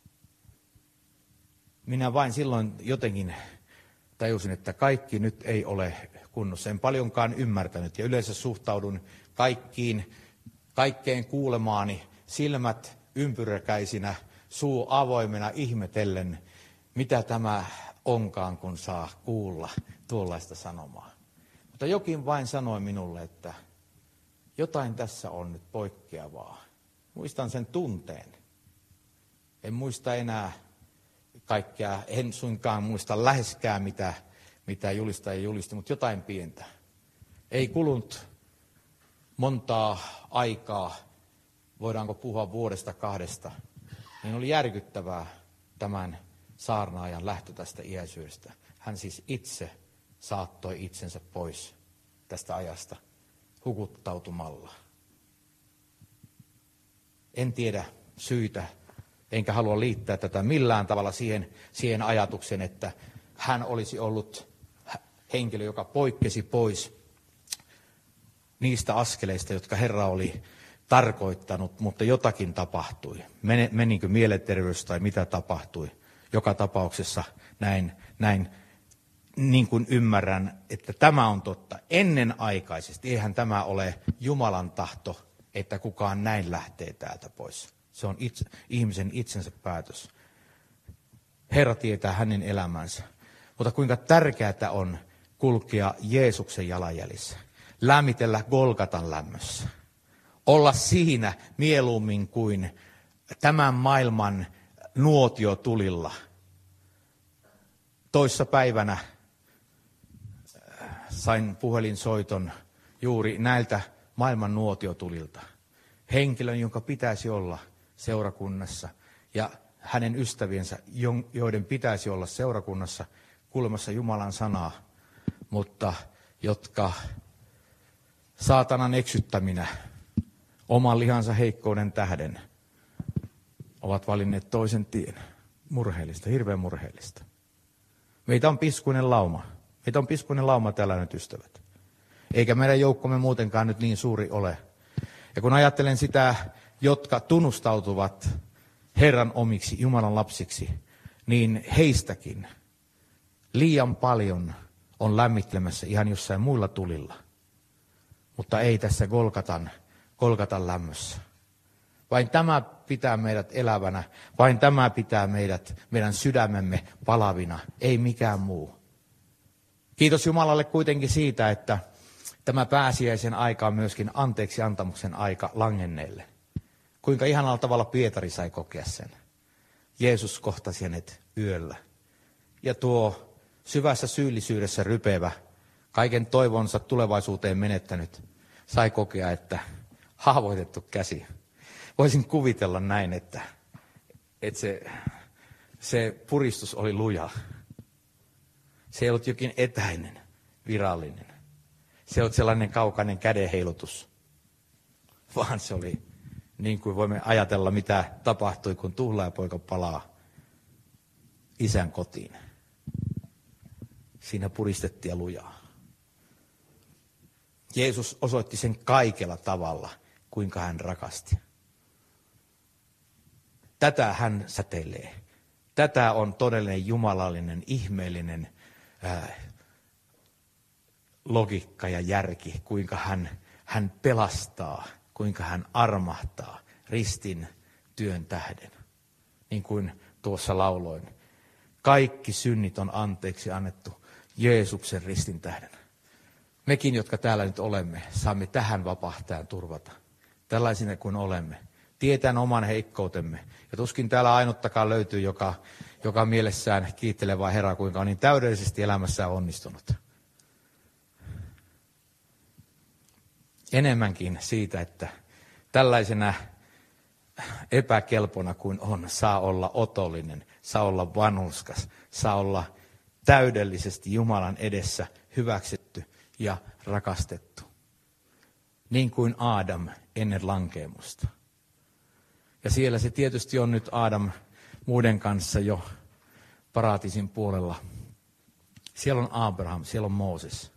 minä vain silloin jotenkin tajusin, että kaikki nyt ei ole kunnossa. En paljonkaan ymmärtänyt ja yleensä suhtaudun kaikkeen kuulemaani silmät ympyräkäisinä, suu avoimena ihmetellen, mitä tämä onkaan, kun saa kuulla tuollaista sanomaa. Mutta jokin vain sanoi minulle, että jotain tässä on nyt poikkeavaa. Muistan sen tunteen. En muista enää kaikkea, en suinkaan muista läheskään mitä julistaja julisti, mutta jotain pientä. Ei kulunut montaa aikaa, voidaanko puhua vuodesta 2, niin oli järkyttävää tämän saarnaajan lähtö tästä iäisyydestä. Hän siis itse saattoi itsensä pois tästä ajasta hukuttautumalla. En tiedä syitä, enkä halua liittää tätä millään tavalla siihen ajatukseen, että hän olisi ollut henkilö, joka poikkesi pois niistä askeleista, jotka Herra oli tarkoittanut, mutta jotakin tapahtui. Menikö mielenterveys tai mitä tapahtui? Joka tapauksessa näin niin kuin ymmärrän, että tämä on totta. Ennenaikaisesti, eihän tämä ole Jumalan tahto, että kukaan näin lähtee täältä pois. Se on ihmisen itsensä päätös. Herra tietää hänen elämänsä. Mutta kuinka tärkeää on kulkea Jeesuksen jalanjäljissä. Lämmitellä Golgatan lämmössä. Olla siinä mieluummin kuin tämän maailman nuotiotulilla. Toissa päivänä sain puhelinsoiton juuri näiltä maailman nuotiotulilta. Henkilön, jonka pitäisi olla seurakunnassa ja hänen ystäviensä, joiden pitäisi olla seurakunnassa kuulemassa Jumalan sanaa, mutta jotka saatanan eksyttäminä oman lihansa heikkouden tähden ovat valinneet toisen tien. Murheellista, hirveän murheellista. Meitä on piskuinen lauma. Meitä on piskuinen lauma täällä nyt, ystävät. Eikä meidän joukkomme muutenkaan nyt niin suuri ole. Ja kun ajattelen sitä, jotka tunnustautuvat Herran omiksi, Jumalan lapsiksi, niin heistäkin liian paljon on lämmittelemässä ihan jossain muilla tulilla. Mutta ei tässä Golgatan lämmössä. Vain tämä pitää meidät elävänä, vain tämä pitää meidän sydämemme palavina, ei mikään muu. Kiitos Jumalalle kuitenkin siitä, että tämä pääsiäisen aika on myöskin anteeksi antamuksen aika langenneille. Kuinka ihanalla tavalla Pietari sai kokea sen. Jeesus kohtasi hänet yöllä. Ja tuo syvässä syyllisyydessä rypevä, kaiken toivonsa tulevaisuuteen menettänyt, sai kokea, että haavoitettu käsi. Voisin kuvitella näin, että se puristus oli luja. Se ei ollut jokin etäinen, virallinen. se on sellainen kaukainen kädenheilutus, vaan se oli niin kuin voimme ajatella, mitä tapahtui, kun tuhlaajapoika palaa isän kotiin. Siinä puristettiin ja lujaa. Jeesus osoitti sen kaikella tavalla, kuinka hän rakasti. Tätä hän säteilee. Tätä on todellinen jumalallinen, ihmeellinen logiikka ja järki, kuinka hän pelastaa, kuinka hän armahtaa ristin työn tähden. Niin kuin tuossa lauloin. Kaikki synnit on anteeksi annettu Jeesuksen ristin tähden. Mekin, jotka täällä nyt olemme, saamme tähän vapahtajan turvata. Tällaisina kuin olemme. Tietään oman heikkoutemme. Ja tuskin täällä ainuttakaan löytyy, joka mielessään kiittelee vaan Herraa, kuinka on niin täydellisesti elämässään onnistunut. Enemmänkin siitä, että tällaisena epäkelpona kuin on, saa olla otollinen, saa olla vanhurskas, saa olla täydellisesti Jumalan edessä hyväksytty ja rakastettu. Niin kuin Aadam ennen lankeemusta. Ja siellä se tietysti on nyt Aadam muiden kanssa jo paratiisin puolella. Siellä on Abraham, siellä on Mooses.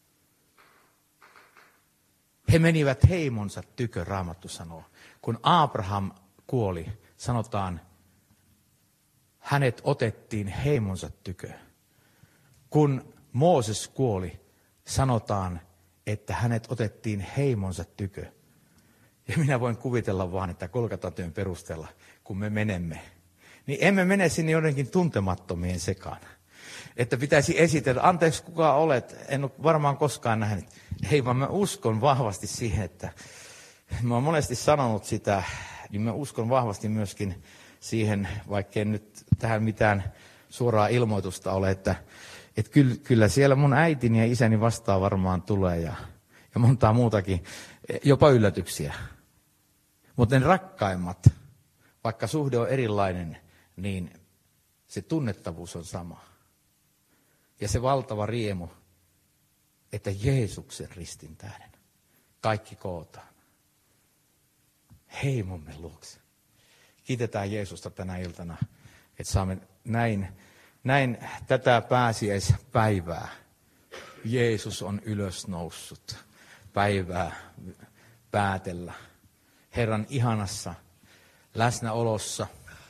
He menivät heimonsa tykö, Raamattu sanoo. Kun Abraham kuoli, sanotaan, hänet otettiin heimonsa tykö. Kun Mooses kuoli, sanotaan, että hänet otettiin heimonsa tykö. Ja minä voin kuvitella vaan, että Golgata-työn perusteella, kun me menemme, niin emme mene sinne jotenkin tuntemattomien sekaan. Että pitäisi esitellä, anteeksi kuka olet, en ole varmaan koskaan nähnyt. Ei, vaan mä uskon vahvasti siihen, että mä oon monesti sanonut sitä, niin mä uskon vahvasti myöskin siihen, vaikka en nyt tähän mitään suoraa ilmoitusta ole, että kyllä siellä mun äitini ja isäni vastaan varmaan tulee ja montaa muutakin, jopa yllätyksiä. Mutta ne rakkaimmat, vaikka suhde on erilainen, niin se tunnettavuus on sama. Ja se valtava riemu, että Jeesuksen ristin tähden kaikki kootaan heimomme luokse. Kiitetään Jeesusta tänä iltana, että saamme näin tätä pääsiäispäivää. Jeesus on ylösnoussut päivää päätellä. Herran ihanassa läsnäolossa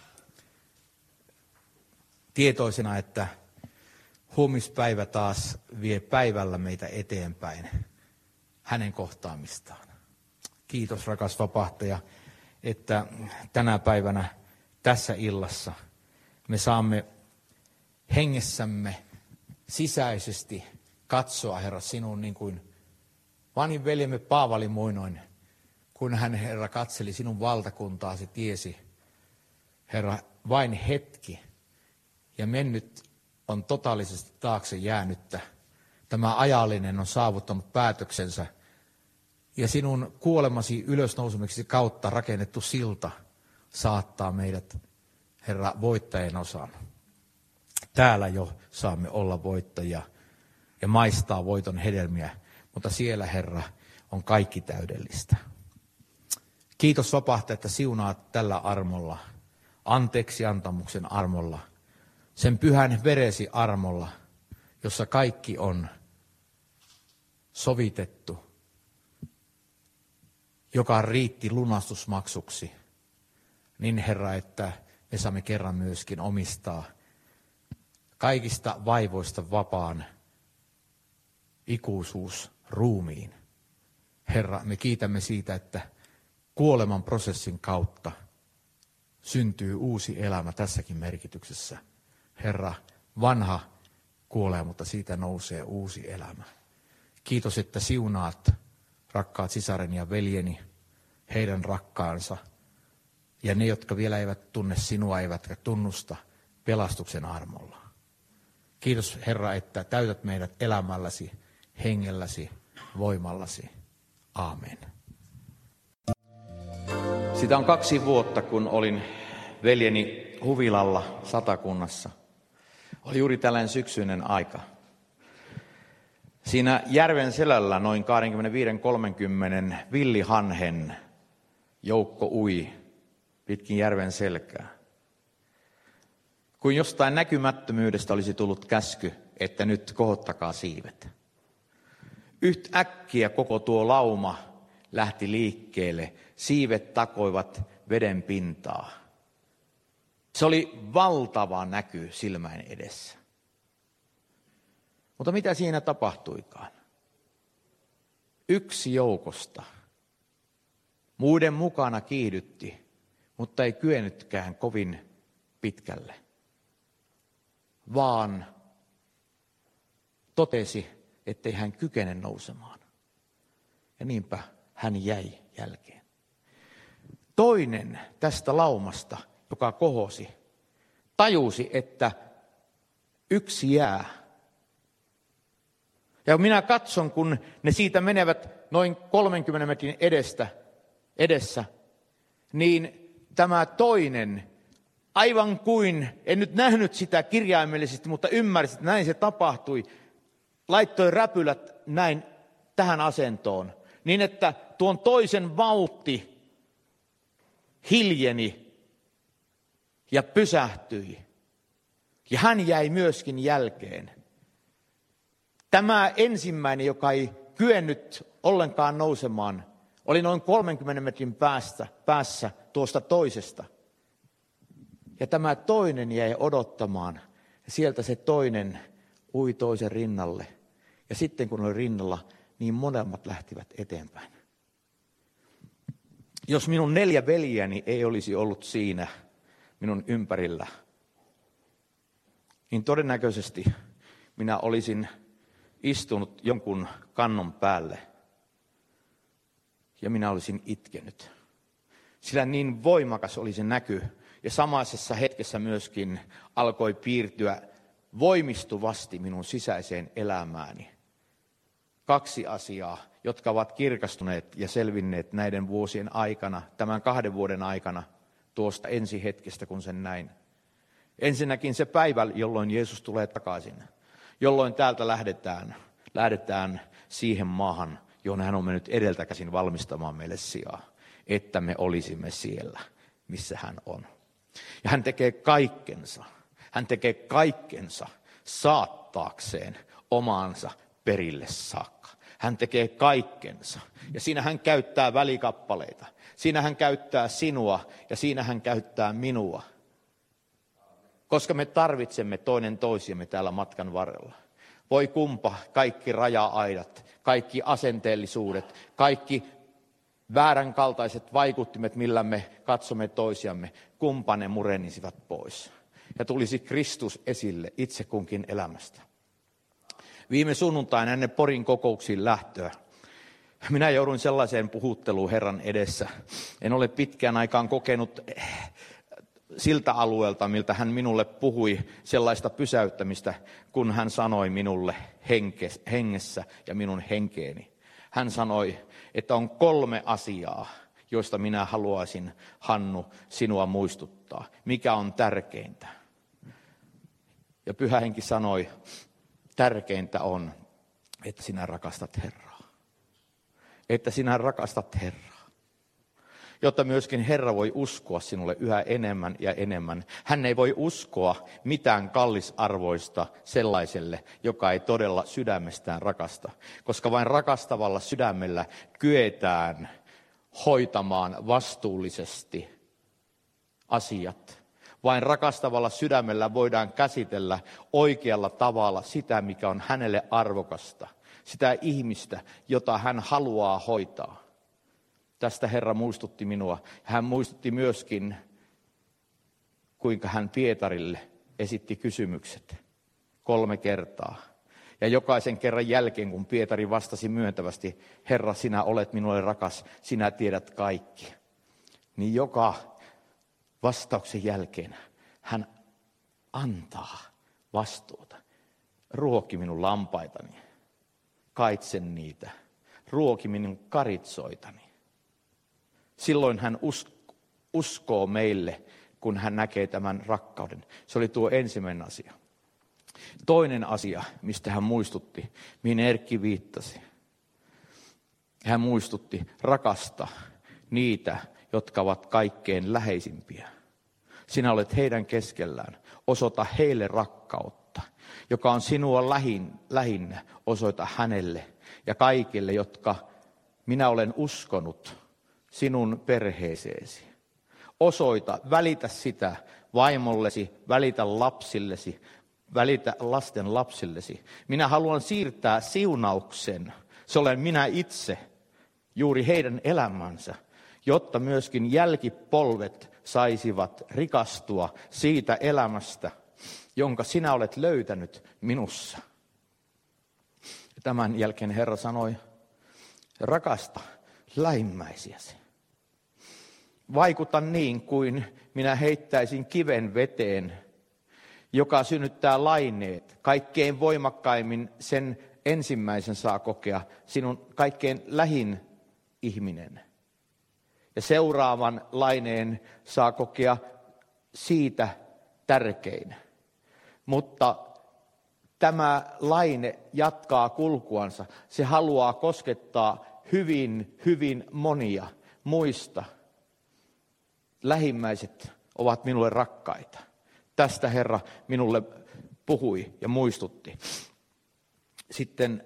tietoisena, että huomispäivä taas vie päivällä meitä eteenpäin hänen kohtaamistaan. Kiitos rakas vapahtaja, että tänä päivänä tässä illassa me saamme hengessämme sisäisesti katsoa, Herra, sinun niin kuin vanhin veljemme Paavali muinoin, kun hän, Herra, katseli sinun valtakuntaasi, tiesi, Herra, vain hetki ja mennyt on totaalisesti taakse jäänyttä. Tämä ajallinen on saavuttanut päätöksensä ja sinun kuolemasi ylösnousemiksi kautta rakennettu silta saattaa meidät, Herra, voittajien osaan. Täällä jo saamme olla voittajia ja maistaa voiton hedelmiä, mutta siellä, Herra, on kaikki täydellistä. Kiitos vapahtaja, että siunaat tällä armolla, anteeksiantamuksen armolla, sen pyhän veresi armolla, jossa kaikki on sovitettu, joka riitti lunastusmaksuksi, niin Herra, että me saamme kerran myöskin omistaa kaikista vaivoista vapaan ikuisuusruumiin. Herra, me kiitämme siitä, että kuoleman prosessin kautta syntyy uusi elämä tässäkin merkityksessä. Herra, vanha kuolee, mutta siitä nousee uusi elämä. Kiitos, että siunaat rakkaat sisareni ja veljeni, heidän rakkaansa, ja ne, jotka vielä eivät tunne sinua, eivätkä tunnusta pelastuksen armolla. Kiitos, Herra, että täytät meidät elämälläsi, hengelläsi, voimallasi. Aamen. Sitä on 2 vuotta, kun olin veljeni huvilalla Satakunnassa. Oli juuri tällainen syksyinen aika. Siinä järven selällä noin 25-30 villihanhen joukko ui pitkin järven selkää. Kun jostain näkymättömyydestä olisi tullut käsky, että nyt kohottakaa siivet. Yhtäkkiä koko tuo lauma lähti liikkeelle. Siivet takoivat veden pintaa. Se oli valtava näky silmäin edessä. Mutta mitä siinä tapahtuikaan? Yksi joukosta muiden mukana kiihdytti, mutta ei kyennytkään kovin pitkälle, vaan totesi, ettei hän kykene nousemaan. Ja niinpä hän jäi jälkeen. Toinen tästä laumasta, joka kohosi, tajusi, että yksi jää. Ja minä katson, kun ne siitä menevät noin 30 metrin edessä, niin tämä toinen, aivan kuin, en nyt nähnyt sitä kirjaimellisesti, mutta ymmärsin, että näin se tapahtui, laittoi räpylät näin tähän asentoon, niin että tuon toisen vauhti hiljeni ja pysähtyi. Ja hän jäi myöskin jälkeen. Tämä ensimmäinen, joka ei kyennyt ollenkaan nousemaan, oli noin 30 metrin päässä tuosta toisesta. Ja tämä toinen jäi odottamaan. Ja sieltä se toinen ui toisen rinnalle. Ja sitten kun oli rinnalla, niin molemmat lähtivät eteenpäin. Jos minun 4 veljiäni ei olisi ollut siinä minun ympärillä, niin todennäköisesti minä olisin istunut jonkun kannon päälle ja minä olisin itkenyt. Sillä niin voimakas oli se näky ja samaisessa hetkessä myöskin alkoi piirtyä voimistuvasti minun sisäiseen elämääni. 2 asiaa, jotka ovat kirkastuneet ja selvinneet näiden vuosien aikana, tämän 2 vuoden aikana tuosta ensi hetkestä, kun sen näin. Ensinnäkin se päivä, jolloin Jeesus tulee takaisin, jolloin täältä lähdetään siihen maahan, johon hän on mennyt edeltä käsin valmistamaan meille sijaa, että me olisimme siellä, missä hän on. Ja hän tekee kaikkensa saattaakseen omaansa perille saakka. Hän tekee kaikkensa ja siinä hän käyttää välikappaleita. Siinä hän käyttää sinua ja siinä hän käyttää minua. Koska me tarvitsemme toinen toisiamme täällä matkan varrella. Voi kumpa, kaikki raja-aidat, kaikki asenteellisuudet, kaikki vääränkaltaiset vaikuttimet, millä me katsomme toisiamme, kumpa ne murenisivat pois. Ja tulisi Kristus esille itse kunkin elämästä. Viime sunnuntaina ennen Porin kokouksiin lähtöä minä jouduin sellaiseen puhutteluun Herran edessä. En ole pitkään aikaan kokenut siltä alueelta, miltä hän minulle puhui sellaista pysäyttämistä, kun hän sanoi minulle hengessä ja minun henkeeni. Hän sanoi, että on 3 asiaa, joista minä haluaisin, Hannu, sinua muistuttaa. Mikä on tärkeintä? Ja Pyhä Henki sanoi, tärkeintä on, että sinä rakastat Herraa. Että sinä rakastat Herraa. Jotta myöskin Herra voi uskoa sinulle yhä enemmän ja enemmän. Hän ei voi uskoa mitään kallisarvoista sellaiselle, joka ei todella sydämestään rakasta. Koska vain rakastavalla sydämellä kyetään hoitamaan vastuullisesti asiat. Vain rakastavalla sydämellä voidaan käsitellä oikealla tavalla sitä, mikä on hänelle arvokasta. Sitä ihmistä, jota hän haluaa hoitaa. Tästä Herra muistutti minua. Hän muistutti myöskin, kuinka hän Pietarille esitti kysymykset 3 kertaa. Ja jokaisen kerran jälkeen, kun Pietari vastasi myöntävästi, Herra, sinä olet minulle rakas, sinä tiedät kaikki. Niin joka vastauksen jälkeen hän antaa vastuuta. Ruokki minun lampaitani, kaitsen niitä, ruoki minun karitsoitani. Silloin hän uskoo meille, kun hän näkee tämän rakkauden. Se oli tuo ensimmäinen asia. Toinen asia, mistä hän muistutti, mihin Erkki viittasi. Hän muistutti, rakasta niitä, jotka ovat kaikkein läheisimpiä. Sinä olet heidän keskellään. Osoita heille rakkautta, joka on sinua lähinnä. Osoita hänelle ja kaikille, jotka minä olen uskonut sinun perheeseesi. Osoita, välitä sitä vaimollesi, välitä lapsillesi, välitä lasten lapsillesi. Minä haluan siirtää siunauksen. Se olen minä itse, juuri heidän elämänsä, jotta myöskin jälkipolvet saisivat rikastua siitä elämästä, jonka sinä olet löytänyt minussa. Ja tämän jälkeen Herra sanoi, rakasta lähimmäisiäsi. Vaikuta niin kuin minä heittäisin kiven veteen, joka synnyttää laineet. Kaikkein voimakkaimmin sen ensimmäisen saa kokea sinun kaikkein lähin ihminen. Ja seuraavan laineen saa kokea siitä tärkein. Mutta tämä laine jatkaa kulkuansa. Se haluaa koskettaa hyvin, hyvin monia muista. Lähimmäiset ovat minulle rakkaita. Tästä Herra minulle puhui ja muistutti. Sitten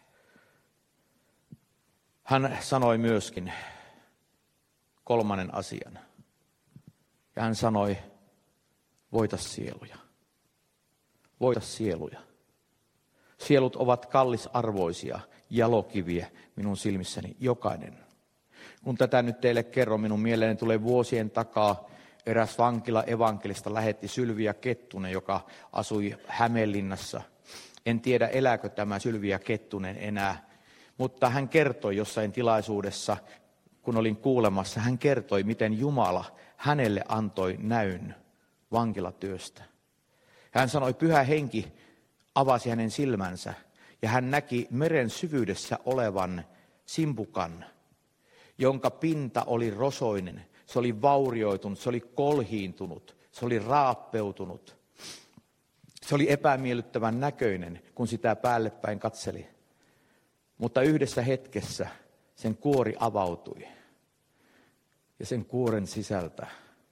hän sanoi myöskin kolmannen asian. Ja hän sanoi, voita sieluja. Voita sieluja. Sielut ovat kallisarvoisia jalokiviä minun silmissäni, jokainen. Kun tätä nyt teille kerron, minun mieleeni tulee vuosien takaa eräs vankila-evankelista lähetti Sylviä Kettunen, joka asui Hämeenlinnassa. En tiedä, elääkö tämä Sylviä Kettunen enää, mutta hän kertoi jossain tilaisuudessa, kun olin kuulemassa, hän kertoi, miten Jumala hänelle antoi näyn vankilatyöstä. Hän sanoi, Pyhä Henki avasi hänen silmänsä ja hän näki meren syvyydessä olevan simpukan, jonka pinta oli rosoinen, se oli vaurioitunut, se oli kolhiintunut, se oli raappeutunut. Se oli epämiellyttävän näköinen, kun sitä päälle päin katseli. Mutta yhdessä hetkessä sen kuori avautui ja sen kuoren sisältä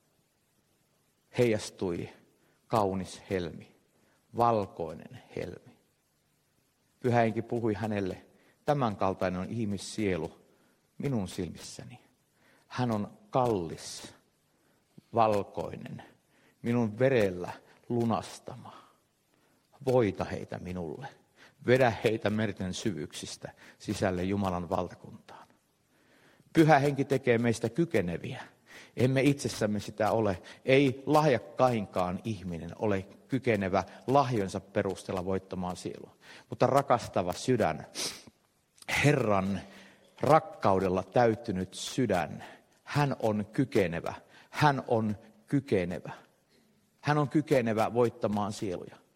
heijastui kaunis helmi, valkoinen helmi. Pyhä Henki puhui hänelle, tämän kaltainen on ihmissielu minun silmissäni. Hän on kallis, valkoinen, minun verellä lunastama. Voita heitä minulle. Vedä heitä merten syvyyksistä sisälle Jumalan valtakuntaan. Pyhä Henki tekee meistä kykeneviä. Emme itsessämme sitä ole. Ei lahjakkainkaan ihminen ole kykenevä lahjonsa perusteella voittamaan sielua. Mutta rakastava sydän, Herran rakkaudella täyttynyt sydän, hän on kykenevä. Hän on kykenevä. Hän on kykenevä voittamaan sieluja.